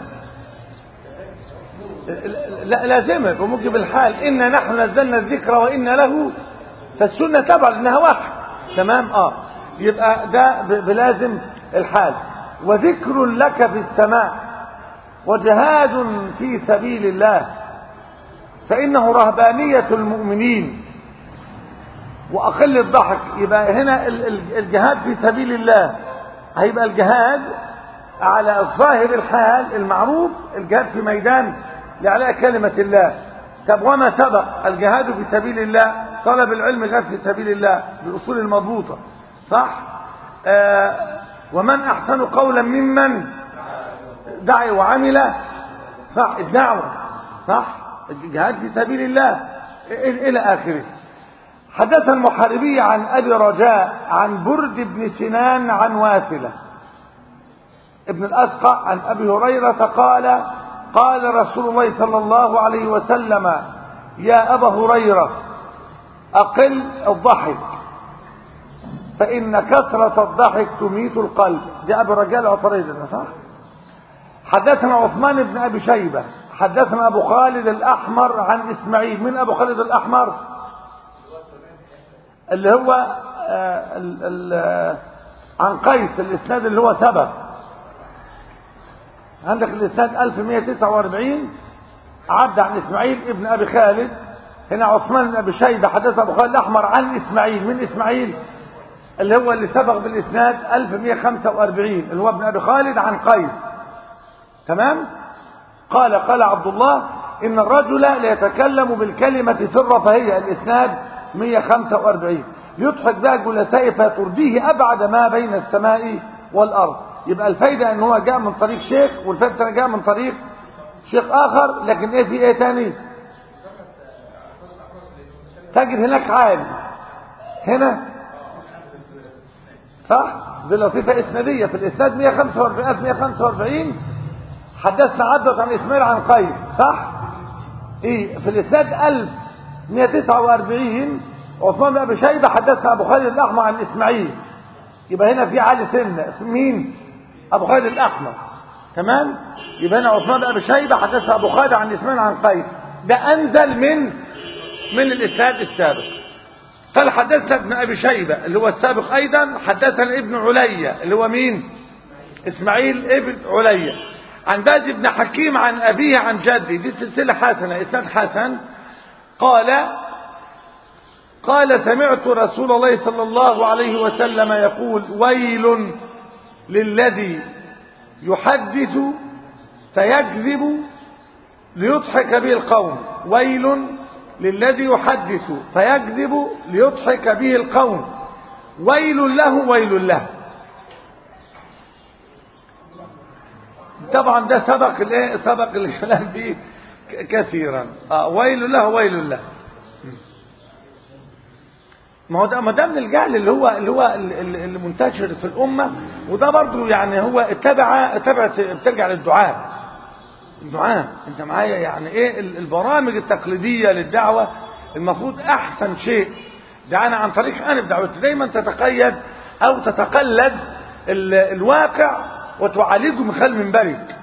لا لازمه بموجب الحال، إنا نحن نزلنا الذكر وإنا له، فالسنه تبع لانها وحي. تمام، يبقى ده بلازم الحال. وذكر لك في السماء وجهاد في سبيل الله فإنه رهبانية المؤمنين، وأقل الضحك. يبقى هنا الجهاد في سبيل الله هيبقى الجهاد على الظاهر الحال المعروف، الجهاد في ميدان لإعلاء كلمة الله. طب وما سبق الجهاد في سبيل الله، طلب العلم جهاد في سبيل الله بالأصول المضبوطة، صح؟ ومن أحسن قولا ممن دعا وعمل، صح؟ الدعوة، صح؟ الجهاد في سبيل الله إلى آخره. حدث المحاربي عن أبي رجاء عن برد بن سنان عن واثلة ابن الأسقع عن أبي هريرة قال قال رسول الله صلى الله عليه وسلم يا أبا هريرة أقل الضحك فإن كثرة الضحك تميت القلب. دي أبي رجاء العطريد، صح؟ حدثنا عثمان بن أبي شيبة حدثنا أبو خالد الأحمر عن إسماعيل. من أبو خالد الأحمر؟ اللي هو عن قيس، الإسناد اللي هو سبق. عندك الإسناد 1149 عبد عن إسماعيل ابن أبي خالد. هنا عثمان بن أبي شيبة حدث أبو خالد الأحمر عن إسماعيل. من إسماعيل؟ اللي هو اللي سبق بالإسناد 1145 اللي هو ابن أبي خالد عن قيس. تمام؟ قال عبد الله إن الرجل ليتكلم بالكلمة في الرفاهية، الإسناد 145 يضحك بها جلسائه فترديه أبعد ما بين السماء والأرض. يبقى الفايدة ان هو جاء من طريق شيخ، والفايدة جاء من طريق شيخ آخر، لكن ايه في ايه تاني؟ تجد هناك عالي هنا، صح؟ دي لطيفة إسنادية في الإسناد 145 حدثنا عبد عن إسماعيل عن قيس، صح؟ ايه في الإسناد 1149 عثمان بن أبي شيبة حدثنا أبو خالد الأحمر عن إسماعيل. يبقى هنا في عالي سنة، مين؟ أبو خالد الأحمر. تمام؟ يبقى هنا عثمان بن أبي شيبة حدثنا أبو خالد عن إسماعيل عن قيس، ده أنزل من الإسناد السابق. قال حدثنا ابن أبي شيبة اللي هو السابق أيضا حدثنا ابن عليا اللي هو مين؟ إسماعيل ابن عليا عن باز بن حكيم عن أبيه عن جده. دي سلسلة حسنة، إسناد حسن. قال سمعت رسول الله صلى الله عليه وسلم يقول ويل للذي يحدث فيكذب ليضحك به القوم. ويل للذي يحدث فيكذب ليضحك به القوم. ويل له ويل له. طبعا ده سبق الكلام فيه كثيرا. ويل له ويل له. ما ده من الجهل اللي هو اللي منتشر في الامه، وده برضه يعني هو بترجع للدعاء. انت معايا؟ يعني ايه البرامج التقليديه للدعوه المفروض احسن شيء دعانا عن طريق أنا بدعوتي. دايما تتقيد أو تتقلد الواقع وتعالجه من خلال منبرك،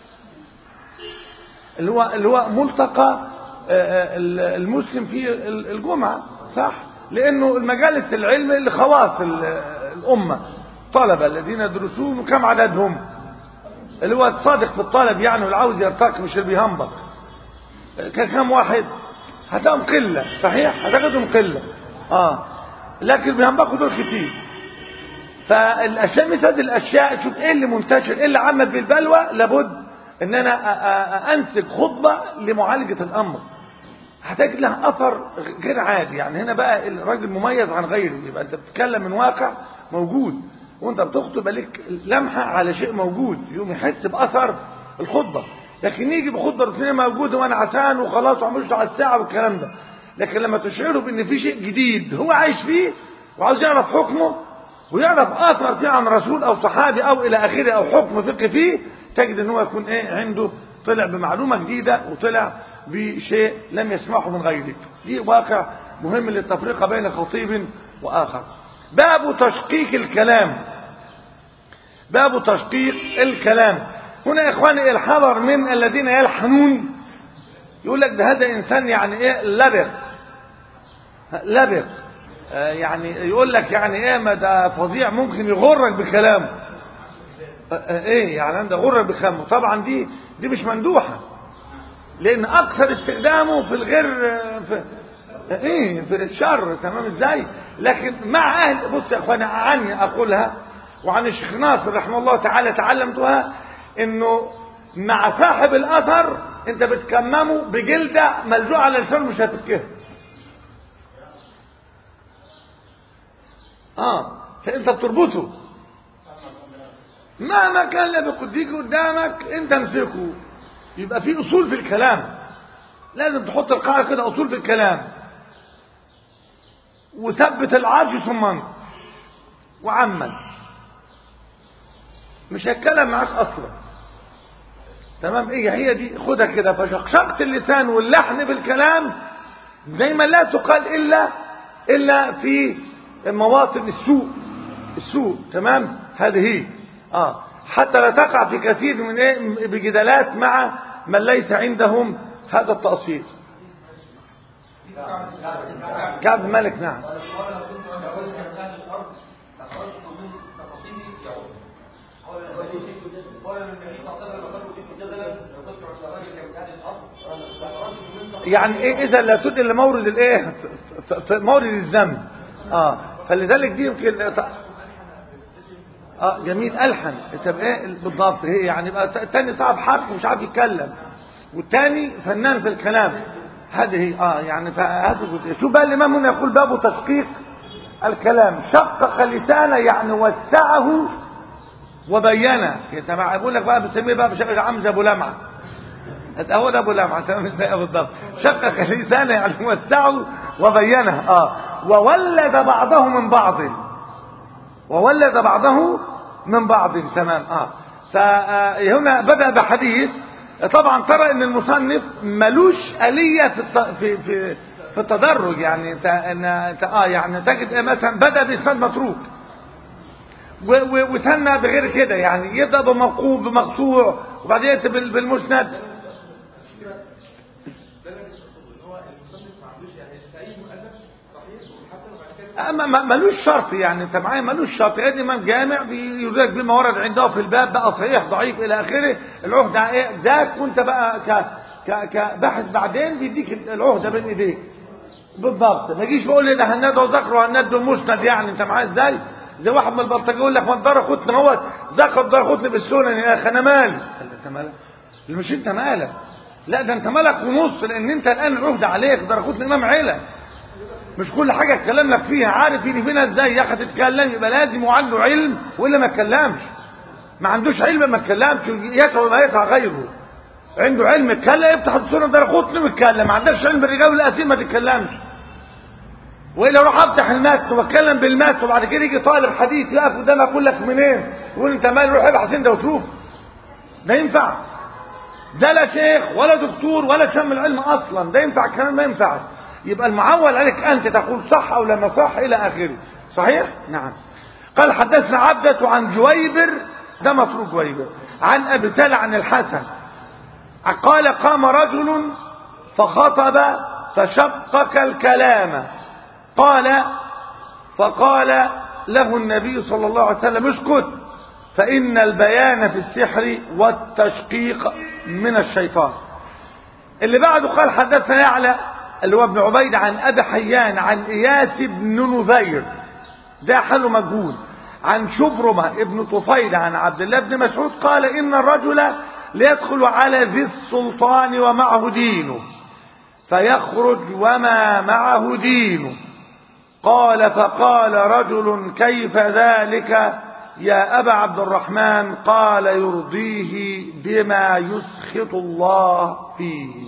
اللي هو ملتقى المسلم في الجمعة، صح؟ لأنه المجالس العلم اللي خواص الأمة، طلبة الذين يدرسون، وكم عددهم؟ اللي هو الصادق في الطلب يعني، واللي عاوز يرتقي مش اللي بيهنبط. كم واحد؟ هتلاقيهم قلة، صحيح؟ هتاخدهم قلة، لكن بيهنبقوا دول كتير. فالأشياء مثل هذه الأشياء، شوف إيه اللي منتشر، إيه اللي عمت بالبلوى، لابد إن أنا أنسج خطبة لمعالجة الأمر، هتجد لها أثر غير عادي. يعني هنا بقى الراجل مميز عن غيره، يبقى أنت بتتكلم من واقع موجود، وأنت بتخطب لك لمحة على شيء موجود، يوم يحس بأثر الخطبة. لكن يجي بخطبة روتينية موجودة وأنا عسان وخلاص وعملش على الساعة والكلام ده. لكن لما تشعره بأن في شيء جديد هو عايش فيه وعاوز يعرف حكمه ويعرف أثر فيه عن رسول أو صحابي أو إلى آخره، أو حكم فقه فيه، تجد أن هو يكون عنده طلع بمعلومة جديدة، وطلع بشيء لم يسمعه من غيرك. دي واقع مهم للتفرقة بين خطيب وآخر. باب تشقيق الكلام. باب تشقيق الكلام. هنا يا إخواني الحذر من الذين يلحنون، يقول لك ده هذا إنسان يعني لبق، يعني يقول لك يعني ما ده فظيع، ممكن يغرك بكلامه. يعني عنده غرك بكلامه. طبعا دي مش مندوحة، لأن أكثر استخدامه في الغير في الشر، تمام ازاي؟ لكن مع أهل، بص يا إخواني، عني أقولها وعن الشيخ ناصر رحمه الله تعالى تعلمتها، إنه مع صاحب الأثر أنت بتكممه بجلدة ملزوقة على لسانه مش هتفكها. فأنت بتربطه مهما كان لبقديك قدامك، أنت امسكه. يبقى في أصول في الكلام، لازم تحط القاعدة كده، أصول في الكلام، وثبت العرش ثم وعمل، مش هيتكلم معاك أصلا، تمام؟ هي دي، خدها كده. فشقشقة اللسان واللحن بالكلام دايما لا تقال إلا في مواطن السوء، تمام؟ هذه هي حتى لا تقع في كثير من بجدالات مع من ليس عندهم هذا التأصيل. كعب بن مالك، نعم. يعني اذا لا تدل لمورد في مورد الذنب. فلذلك دي يمكن جميل ألحن. طب بالضبط؟ هي يعني بقى الثاني صاحب حرف ومش عارف يتكلم، والثاني فنان في الكلام. هذه يعني فهذا. شو بقى الإمام هنا يقول باب تشقيق الكلام. شقق لسانه يعني وسعه وبينه. طبعا بقول لك بقى بنسميه بقى بشكل عام زي ابو لمعه. هو ده ابو لمعه، تمام ازاي بالضبط؟ شقق لسانه يعني وسعه وبينه. وولد بعضه من بعض، وولد بعضه من بعض، تمام. فهنا بدأ بحديث. طبعا ترى ان المصنف ملوش آلية في التدرج، يعني يعني تجد مثلا بدأ بإسناد متروك وثنى بغير كده، يعني يبدأ بموقوف بمقطوع وبعدين يأتي بالمسند. ملوش شرط، يعني انت معايا، ملوش شرط. اي امام جامع بيقول لك بما ورد عنده في الباب بقى صحيح ضعيف الى اخره، العهده ذاك، وانت بقى كباحث بعدين بيديك العهده بين ايديك بالضبط. ما يجيش بقول لي ده هنده وذكر وهنده مسند، يعني انت معايا ازاي؟ زي واحد من البلطجيه يقول لك ما الدرقطني هو ذكر الدرقطني بالسنن، يا اخي انا مالي. انت مالك؟ مش انت مالك، لا ده انت مالك ونص، لان انت الان العهده عليك. درقطني امام عيله، مش كل حاجة اتكلم لك فيها عارف يجي فينا ازاي. يا اخي تتكلم يبقى لازم عنده علم، وإلا ما اتكلمش. ما عندوش علم ما اتكلمش، يكره ما يكره غيره. عنده علم اتكلم، يفتح السنة درقطني ويتكلم. ما عندكش علم بالرجال والأسير ما تتكلمش. وإلا اروح افتح المتن واتكلم بالمتن، وبعد كده يجي طالب حديث يقف قدامك يقول لك منين؟ يقول انت مالي، روح ابحث انت وشوف. ده ينفع؟ ده لا شيخ ولا دكتور ولا شم العلم اصلا، ده ينفع؟ الكلام ما ينفعش. يبقى المعول عليك أنت تقول صح أو لما صح إلى آخره. صحيح؟ نعم. قال حدثنا عبدة عن جويبر، ده مطروق جويبر، عن أبي سلع عن الحسن قال قام رجل فخطب فشقق الكلام فقال له النبي صلى الله عليه وسلم اسكت فإن البيان في السحر والتشقيق من الشيطان. اللي بعده قال حدثنا يعلى اللي هو ابن عبيد عن أبي حيان عن إياس بن نذير، ده حاله مجهول، عن شبرمة ابن طفيل عن عبد الله بن مسعود قال إن الرجل ليدخل على ذي السلطان ومعه دينه فيخرج وما معه دينه. قال فقال رجل كيف ذلك يا أبا عبد الرحمن؟ قال يرضيه بما يسخط الله فيه.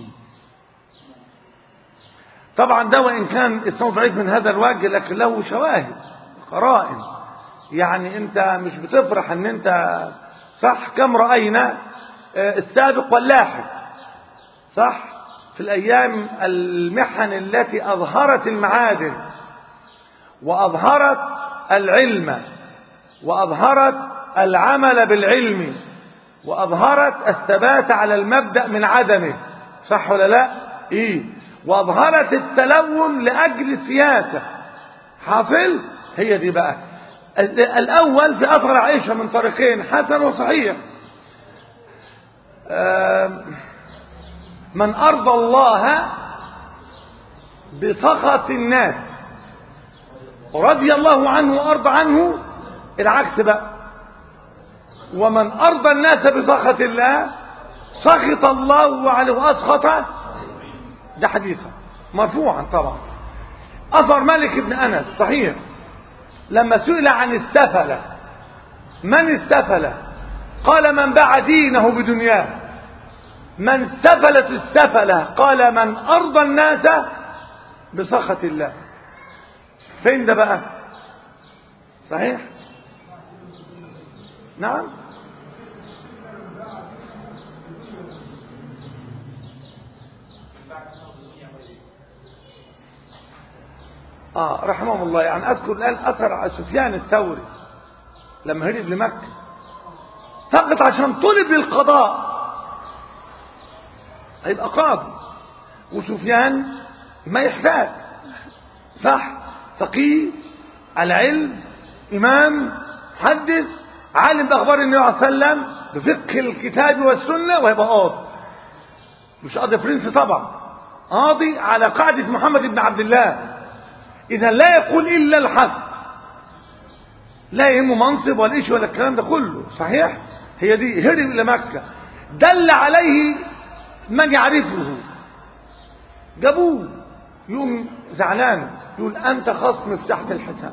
طبعا ده وإن كان اسمه ضعيف من هذا الوجه لكن له شواهد قرائن، يعني انت مش بتفرح ان انت صح كم رأينا السابق واللاحق صح في الأيام المحن التي أظهرت المعادن وأظهرت العلم وأظهرت العمل بالعلم وأظهرت الثبات على المبدأ من عدمه، صح ولا لا؟ إيه؟ وأظهرت التلون لأجل السياسة. حاصل هي دي بقى الأول في أثر عائشة من طريقين حسن وصحيح. من أرضى الله بسخط الناس رضي الله عنه وأرضى عنه، العكس بقى، ومن أرضى الناس بسخط الله سخط الله عليه وأسخط. ده حديثا مرفوعا طبعا. أثر مالك بن أنس صحيح لما سئل عن السفلة، من السفلة؟ قال من باع دينه بدنياه. من سفلت السفلة؟ قال من أرضى الناس بسخط الله. فين ده بقى؟ صحيح؟ نعم. رحمه الله. يعني أذكر الآن أثر على سفيان الثوري لما هرب لمكة فقط عشان طلب للقضاء هيبقى قاضي، وسفيان ما يحتاج صح، فقيه على علم، إمام، محدث، عالم بأخبار النبي صلى الله عليه وسلم بفقه الكتاب والسنة، وهيبقى قاضي. مش قاضي فرنسي طبعا، قاضي على قاعدة محمد بن عبد الله. إذا لا يقول إلا الحق، لا يهمه منصب ولا إيش ولا الكلام ده كله. صحيح؟ هي دي هرب إلى مكة، دل عليه من يعرفه، جابوه يقوم زعلان يقول أنت خصم في تحت الحساب.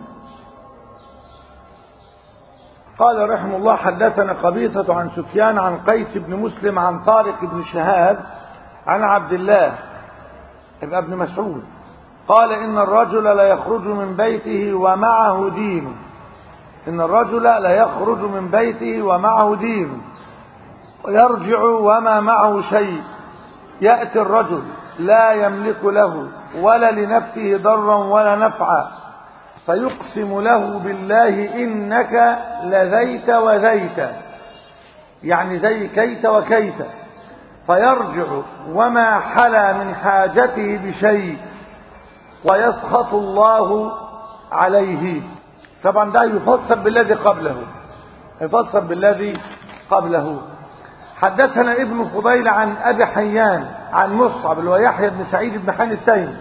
قال رحمه الله حدثنا قبيصة عن سفيان عن قيس بن مسلم عن طارق بن شهاب عن عبد الله ابن مسعود قال إن الرجل لا يخرج من بيته ومعه دينه. إن الرجل لا يخرج من بيته ومعه دينه ويرجع وما معه شيء. يأتي الرجل لا يملك له ولا لنفسه ضرا ولا نفعا فيقسم له بالله إنك لذيت وذيت، يعني زي كيت وكيت، فيرجع وما حلا من حاجته بشيء ويسخط الله عليه. طبعا ده يفسر بالذي قبله، يفسر بالذي قبله. حدثنا ابن فضيل عن أبي حيان عن مصعب اللي هو يحيى بن سعيد بن حان التيمي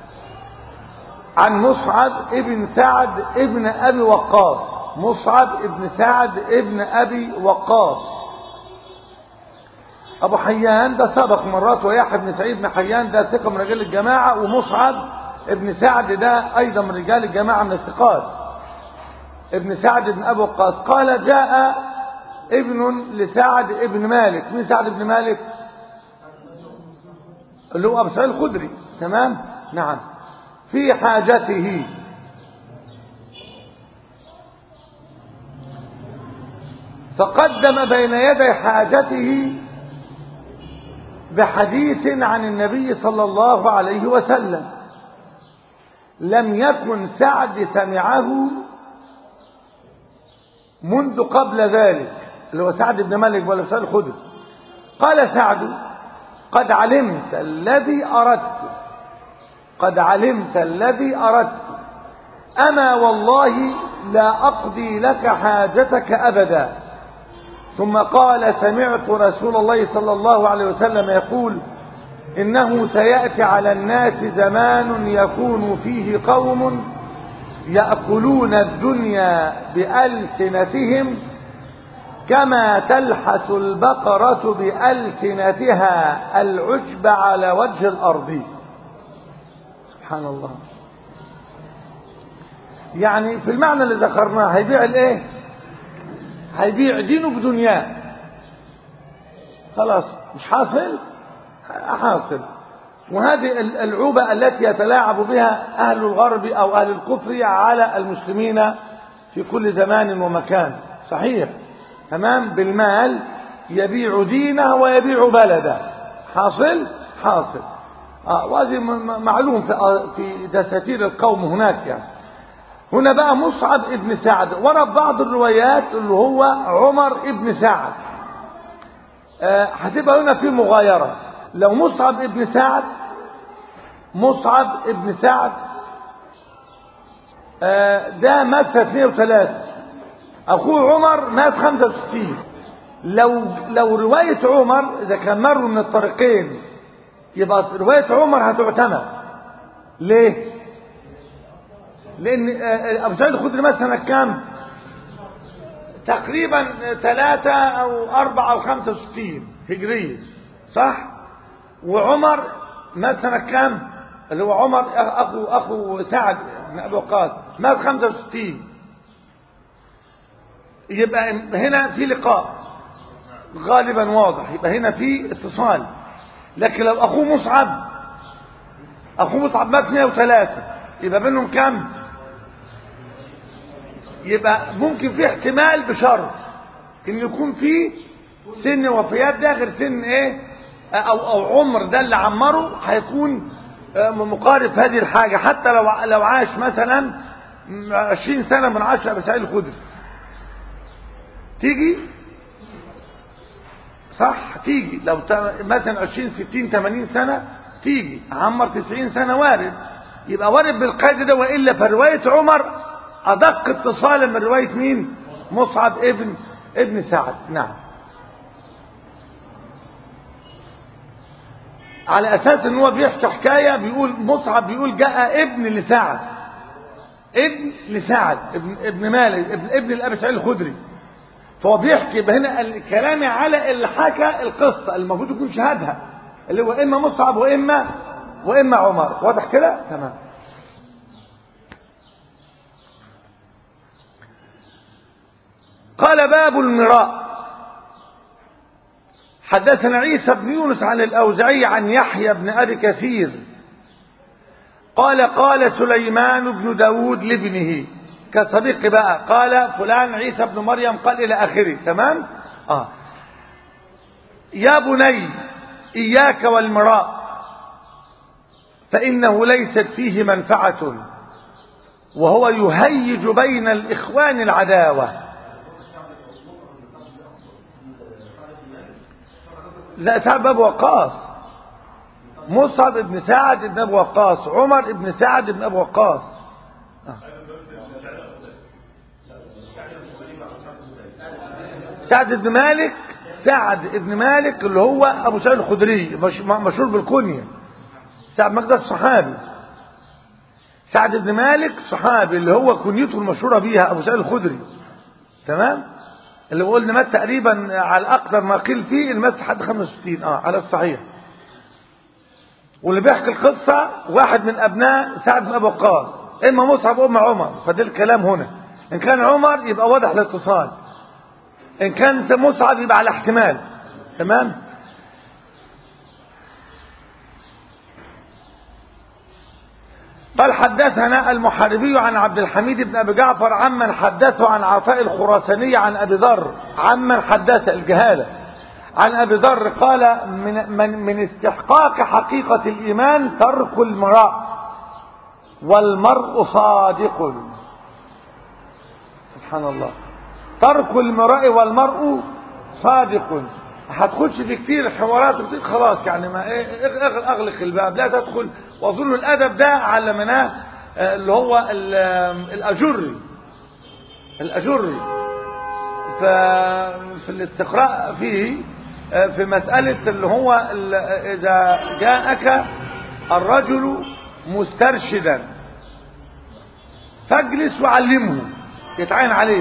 عن مصعب ابن سعد ابن أبي وقاص. مصعب ابن سعد ابن أبي وقاص. أبو حيان ده سبق مرات، ويحيى بن سعيد بن حيان ده ثقة من رجال الجماعة، ومصعب ابن سعد ده أيضا من رجال الجماعة من الثقات. ابن سعد بن أبي وقاص قال جاء ابن لسعد ابن مالك. مين سعد ابن مالك؟ اللي هو أبو سعيد الخدري، تمام؟ نعم. في حاجته فقدم بين يدي حاجته بحديث عن النبي صلى الله عليه وسلم لم يكن سعد سمعه منذ قبل ذلك، اللي هو سعد بن مالك ولا سعد الخدري. قال سعد: قد علمت الذي أردت، قد علمت الذي أردت، أما والله لا أقضي لك حاجتك أبدا. ثم قال: سمعت رسول الله صلى الله عليه وسلم يقول: إنه سيأتي على الناس زمان يكون فيه قوم يأكلون الدنيا بألسنتهم كما تلحس البقرة بألسنتها العشب على وجه الأرض. سبحان الله. يعني في المعنى اللي ذكرناه هيبيع الايه؟ هيبيع دينه بدنياه. خلاص مش حاصل؟ حاصل. وهذه العوبة التي يتلاعب بها أهل الغرب أو أهل الكفر على المسلمين في كل زمان ومكان. صحيح، تمام، بالمال يبيع دينه ويبيع بلده. حاصل؟ حاصل. وهذه معلوم في دساتير القوم هناك. يعني هنا بقى مصعب ابن سعد، ورد بعض الروايات اللي هو عمر ابن سعد. هتبقى هنا في مغايرة. لو مصعب ابن سعد، مصعب ابن سعد ده مات في 203، اخوه عمر مات 65. لو رواية عمر اذا كان مروا من الطريقين يبقى رواية عمر هتعتمد. ليه؟ لان ابو سعيد الخدري مثلا كام؟ تقريبا 3 أو 4 أو 65 هجرية، صح؟ وعمر مات سنة كام؟ اللي هو عمر أخو سعد بن أبي وقاص مات 65. يبقى هنا في لقاء غالبا واضح، يبقى هنا في اتصال. لكن لو أخوه مصعب مات 103، يبقى بينهم كام؟ يبقى ممكن في احتمال بشرط ان يكون في سن وفيات ده غير سن ايه او عمر ده اللي عمره هيكون مقارب في هذه الحاجة. حتى لو عاش مثلا 20 سنة من 10 أبي سعيد الخدري تيجي، صح؟ تيجي لو مثلا 20 60 80 سنة تيجي، عمر 90 سنة وارد. يبقى وارد بالقيد ده. وإلا فرواية عمر أدق اتصالا من رواية مين؟ مصعب ابن سعد. نعم، على أساس ان هو بيحكي حكاية، بيقول مصعب بيقول جاء ابن لسعد، ابن مالك، ابن الأبي سعيد الخدري. فهو بيحكي هنا الكلام على اللي حكى القصة المفروض يكون شهادها، اللي هو إما مصعب وإما عمر. واضح كده؟ تمام. قال: باب المراء. حدثنا عيسى بن يونس عن الأوزعي عن يحيى بن أبي كثير قال سليمان بن داود لابنه، كصديق بقى، قال فلان عيسى بن مريم، قال إلى آخره. تمام. يا بني إياك والمراء فإنه ليست فيه منفعة، وهو يهيج بين الإخوان العداوة. لا، سعد بن أبي وقاص، مصعب بن سعد بن أبي وقاص، عمر بن سعد بن أبي وقاص. سعد بن مالك اللي هو أبو سعيد الخدري، مشهور بالكنية. سعد مقدس صحابي، سعد بن مالك صحابي اللي هو كنيته المشهورة بيها أبو سعيد الخدري. تمام. اللي قلنا مات تقريبا على أقدر ما قيل فيه المات حد 65 على الصحيح. واللي بيحكي القصة واحد من أبناء سعد بن أبي وقاص، إما مصعب وإما عمر. فده الكلام هنا، إن كان عمر يبقى واضح الاتصال، إن كان مصعب يبقى على احتمال. تمام. قال: حدثنا المحاربي عن عبد الحميد بن أبي جعفر عمن حدثه عن عطاء الخراساني عن أبي ذر، عمن حدث الجهالة عن أبي ذر قال: من استحقاق حقيقة الإيمان ترك المراء. والمرء صادق. سبحان الله. ترك المراء والمرء صادق. هتخش في كتير حوارات وكتير خلاص يعني ما اغلق الباب لا تدخل. واظن الادب ده علمناه اللي هو الاجري في الاستقراء فيه في مسألة اللي هو اذا جاءك الرجل مسترشدا فاجلس وعلمه يتعين عليه،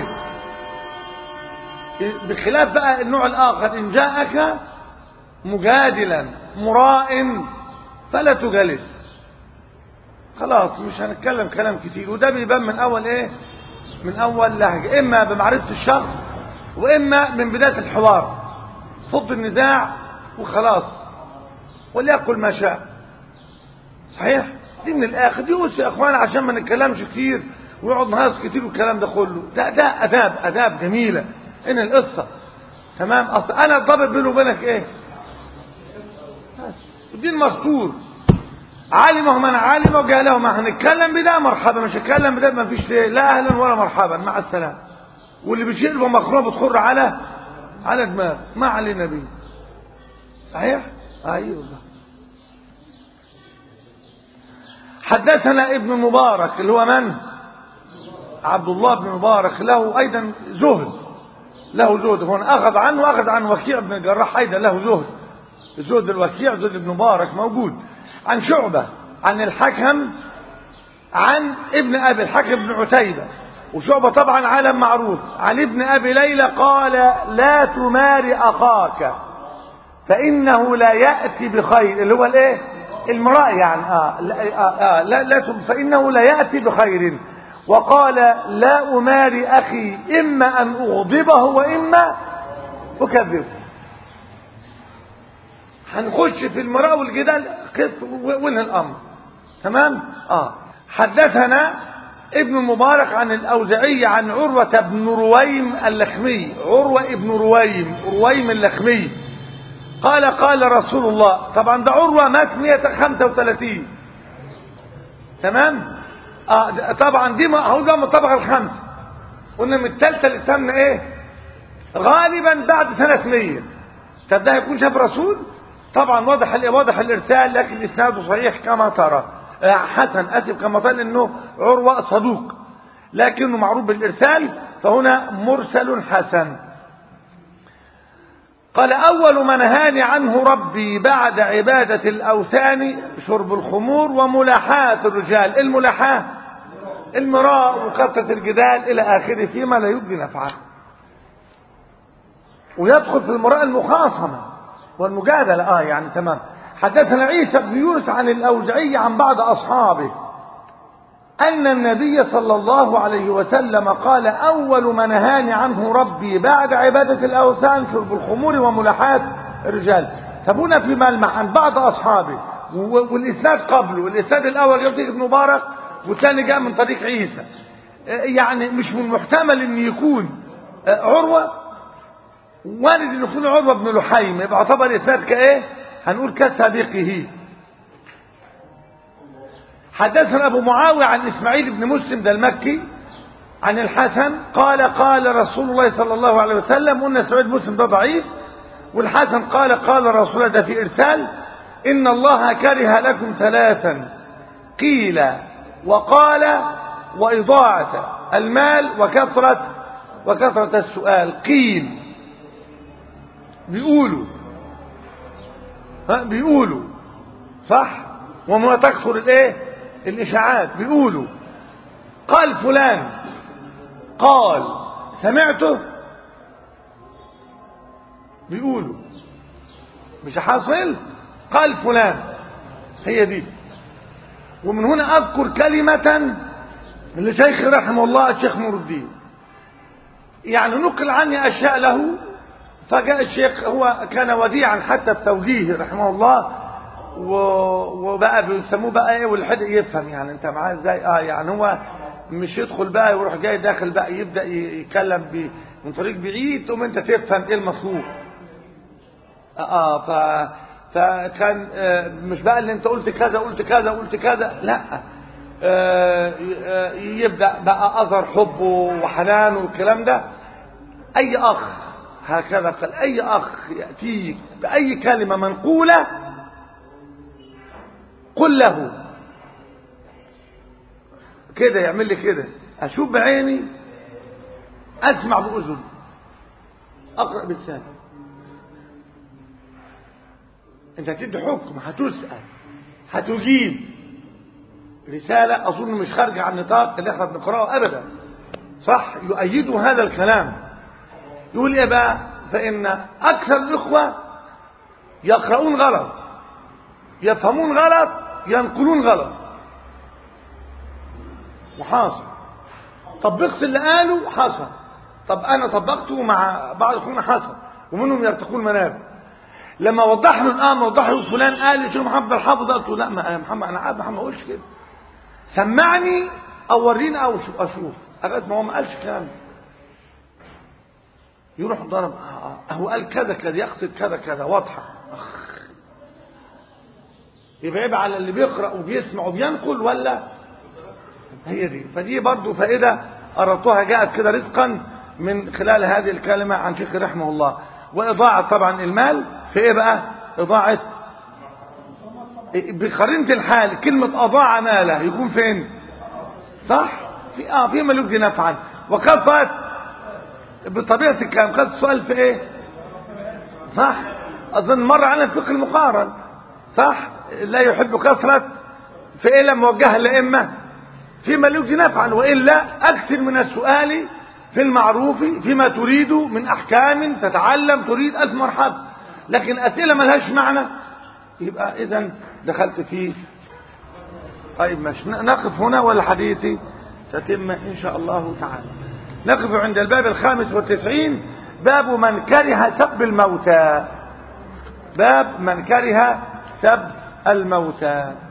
بخلاف بقى النوع الآخر إن جاءك مجادلا مراء فلا تجلس. خلاص مش هنتكلم كلام كتير. وده بيبان من أول إيه؟ من أول لهجة، إما بمعرفة الشخص وإما من بداية الحوار. فض النزاع وخلاص وليقل ما شاء. صحيح؟ دي من الآخر دي أسي يا أخوان عشان ما نتكلمش كتير ويقعد نهاص كتير والكلام ده كله. ده أداب جميلة. إن القصة تمام. أصل أنا الضابط بيني وبينك إيه؟ الدين مستور. عالمه من عالم وجهله ما هنتكلم بده مرحبا، مش هنتكلم بده ما فيش ليه لا أهلا ولا مرحبا مع السلامة. واللي بيشيل بمخروم بتخر على دماغ ما علينا بيه. صحيح؟ أيوه. حدثنا ابن المبارك اللي هو من؟ عبد الله بن مبارك. له أيضا زهد، هنا أخذ عنه وكيع بن الجراح أيضا له زهد الوكيع زهد بن مبارك موجود. عن شعبة عن الحكم عن ابن أبي الحكم بن عتيبة. وشعبة طبعا عالم معروف. عن ابن أبي ليلى قال لا تماري أخاك فإنه لا يأتي بخير، اللي هو الايه المراء يعني لا فإنه لا يأتي بخير. وقال لا أماري أخي إما أن أغضبه وإما أكذبه. هنخش في المراء والجدال وين الأمر تمام. حدثنا ابن المبارك عن الأوزعي عن عروة بن رويم اللخمي. عروة ابن رويم اللخمي قال رسول الله. طبعا ده عروة مات 135 تمام. طبعا دي هقول بقى من الطبقة الخامسة. قلنا من الثالثة اللي تم ايه غالبا بعد سنة 100. طب ده هيكون شاف رسول؟ طبعا واضح الارسال لكن اسناده صحيح كما ترى. حسن اسف كما قال انه عروة صدوق لكنه معروف بالارسال فهنا مرسل حسن. قال أول ما نهاني عنه ربي بعد عبادة الأوثان شرب الخمور وملاحاة الرجال. الملاحاة المراء وكثرة الجدال إلى آخره فيما لا يبدي نفعه. ويدخل في المراء المخاصمة والمجادلة يعني تمام. حدثنا عيسى بن يونس عن الأوزعي عن بعض أصحابه أن النبي صلى الله عليه وسلم قال أول ما نهاني عنه ربي بعد عبادة الأوثان شرب الخمور وملاحاة الرجال. تبون في ملمح عن بعض أصحابه والإسناد قبله. والإسناد الأول يوتيك بن مبارك والثاني جاء من طريق عيسى. يعني مش من المحتمل أن يكون عروة وارد أن يكون عروة بن لحيم يبقى اعتبر إسناد كإيه هنقول كسابقه. حدثنا أبو معاوية عن إسماعيل بن مسلم ده المكي عن الحسن قال رسول الله صلى الله عليه وسلم. قلنا إسماعيل مسلم ده ضعيف والحسن قال رسول الله ده في إرسال. إن الله كره لكم ثلاثا قيل وقال وإضاعة المال وكثرة السؤال. قيل بيقولوا صح وما تكثر الإشاعات بيقولوا قال فلان قال سمعته بيقولوا مش حاصل قال فلان هي دي. ومن هنا أذكر كلمة لشيخ رحمه الله الشيخ نور الدين يعني نقل عني أشياء له. فجاء الشيخ هو كان وديعا حتى التوجيه رحمه الله وبقى بيسموه بقى ايه والحد يفهم يعني انت معاه ازاي يعني هو مش يدخل بقى ويروح جاي داخل بقى يبدا يتكلم من طريق بعيد ثم انت تفهم ايه المطلوب. فكان مش بقى اللي انت قلت كذا لا يبدأ بقى أظهر حبه وحنانه والكلام ده. أي أخ هكذا قال، أي أخ يأتيك بأي كلمة منقولة قل له كده، يعمل لي كده، أشوف بعيني، أسمع بأذن، أقرأ بلساني. أنت هتدي حكم، هتسأل، هتجيب رسالة أظن مش خارجة عن النطاق اللي احنا بنقرأه أبدا، صح؟ يؤيد هذا الكلام. يقول إيه بقى؟ فإن أكثر الإخوة يقرؤون غلط، يفهمون غلط، ينقلون غلط، وحاصل. طبقت اللي قاله حصل، طب أنا طبقته مع بعض أخونا حصل، ومنهم يرتقون منابر. لما وضح له الآن، وضح له فلان قال لي شو محمد الحافظ، قلت له لا ما محمد، أنا عارف محمد ما قولش كده، سمعني أو وريني أو أشوف أغاث ما هو ما قالش كلام. يروح ضرب هو قال كذا كذا، يقصد كذا كذا، واضحة. يبقى على اللي بيقرأ وبيسمع وبينقل ولا هي دي. فدي برضو فائدة أردتها جاءت كده رزقا من خلال هذه الكلمة عن شيخ رحمه الله. وإضاعة طبعا المال في إيه بقى؟ إضاعة بقرينة الحال، كلمة أضاع ماله يكون فين؟ صح؟ في ما يجدي نفعا. وكفت بطبيعة الكلام خد السؤال في إيه؟ صح؟ أظن مرة على الفقه المقارن، صح؟ لا يحب كثرة في إيه لما وجهها الأئمة فيما يجدي نفعا، وإلا أكثر من السؤال في المعروف فيما تريد من أحكام تتعلم تريد 1000 مرحبا. لكن أسئلة ما لهاش معنى يبقى إذن دخلت فيه. طيب مش نقف هنا والحديث تتم إن شاء الله تعالى. نقف عند الباب 95، باب من كره سب الموتى. باب من كره سب الموتى.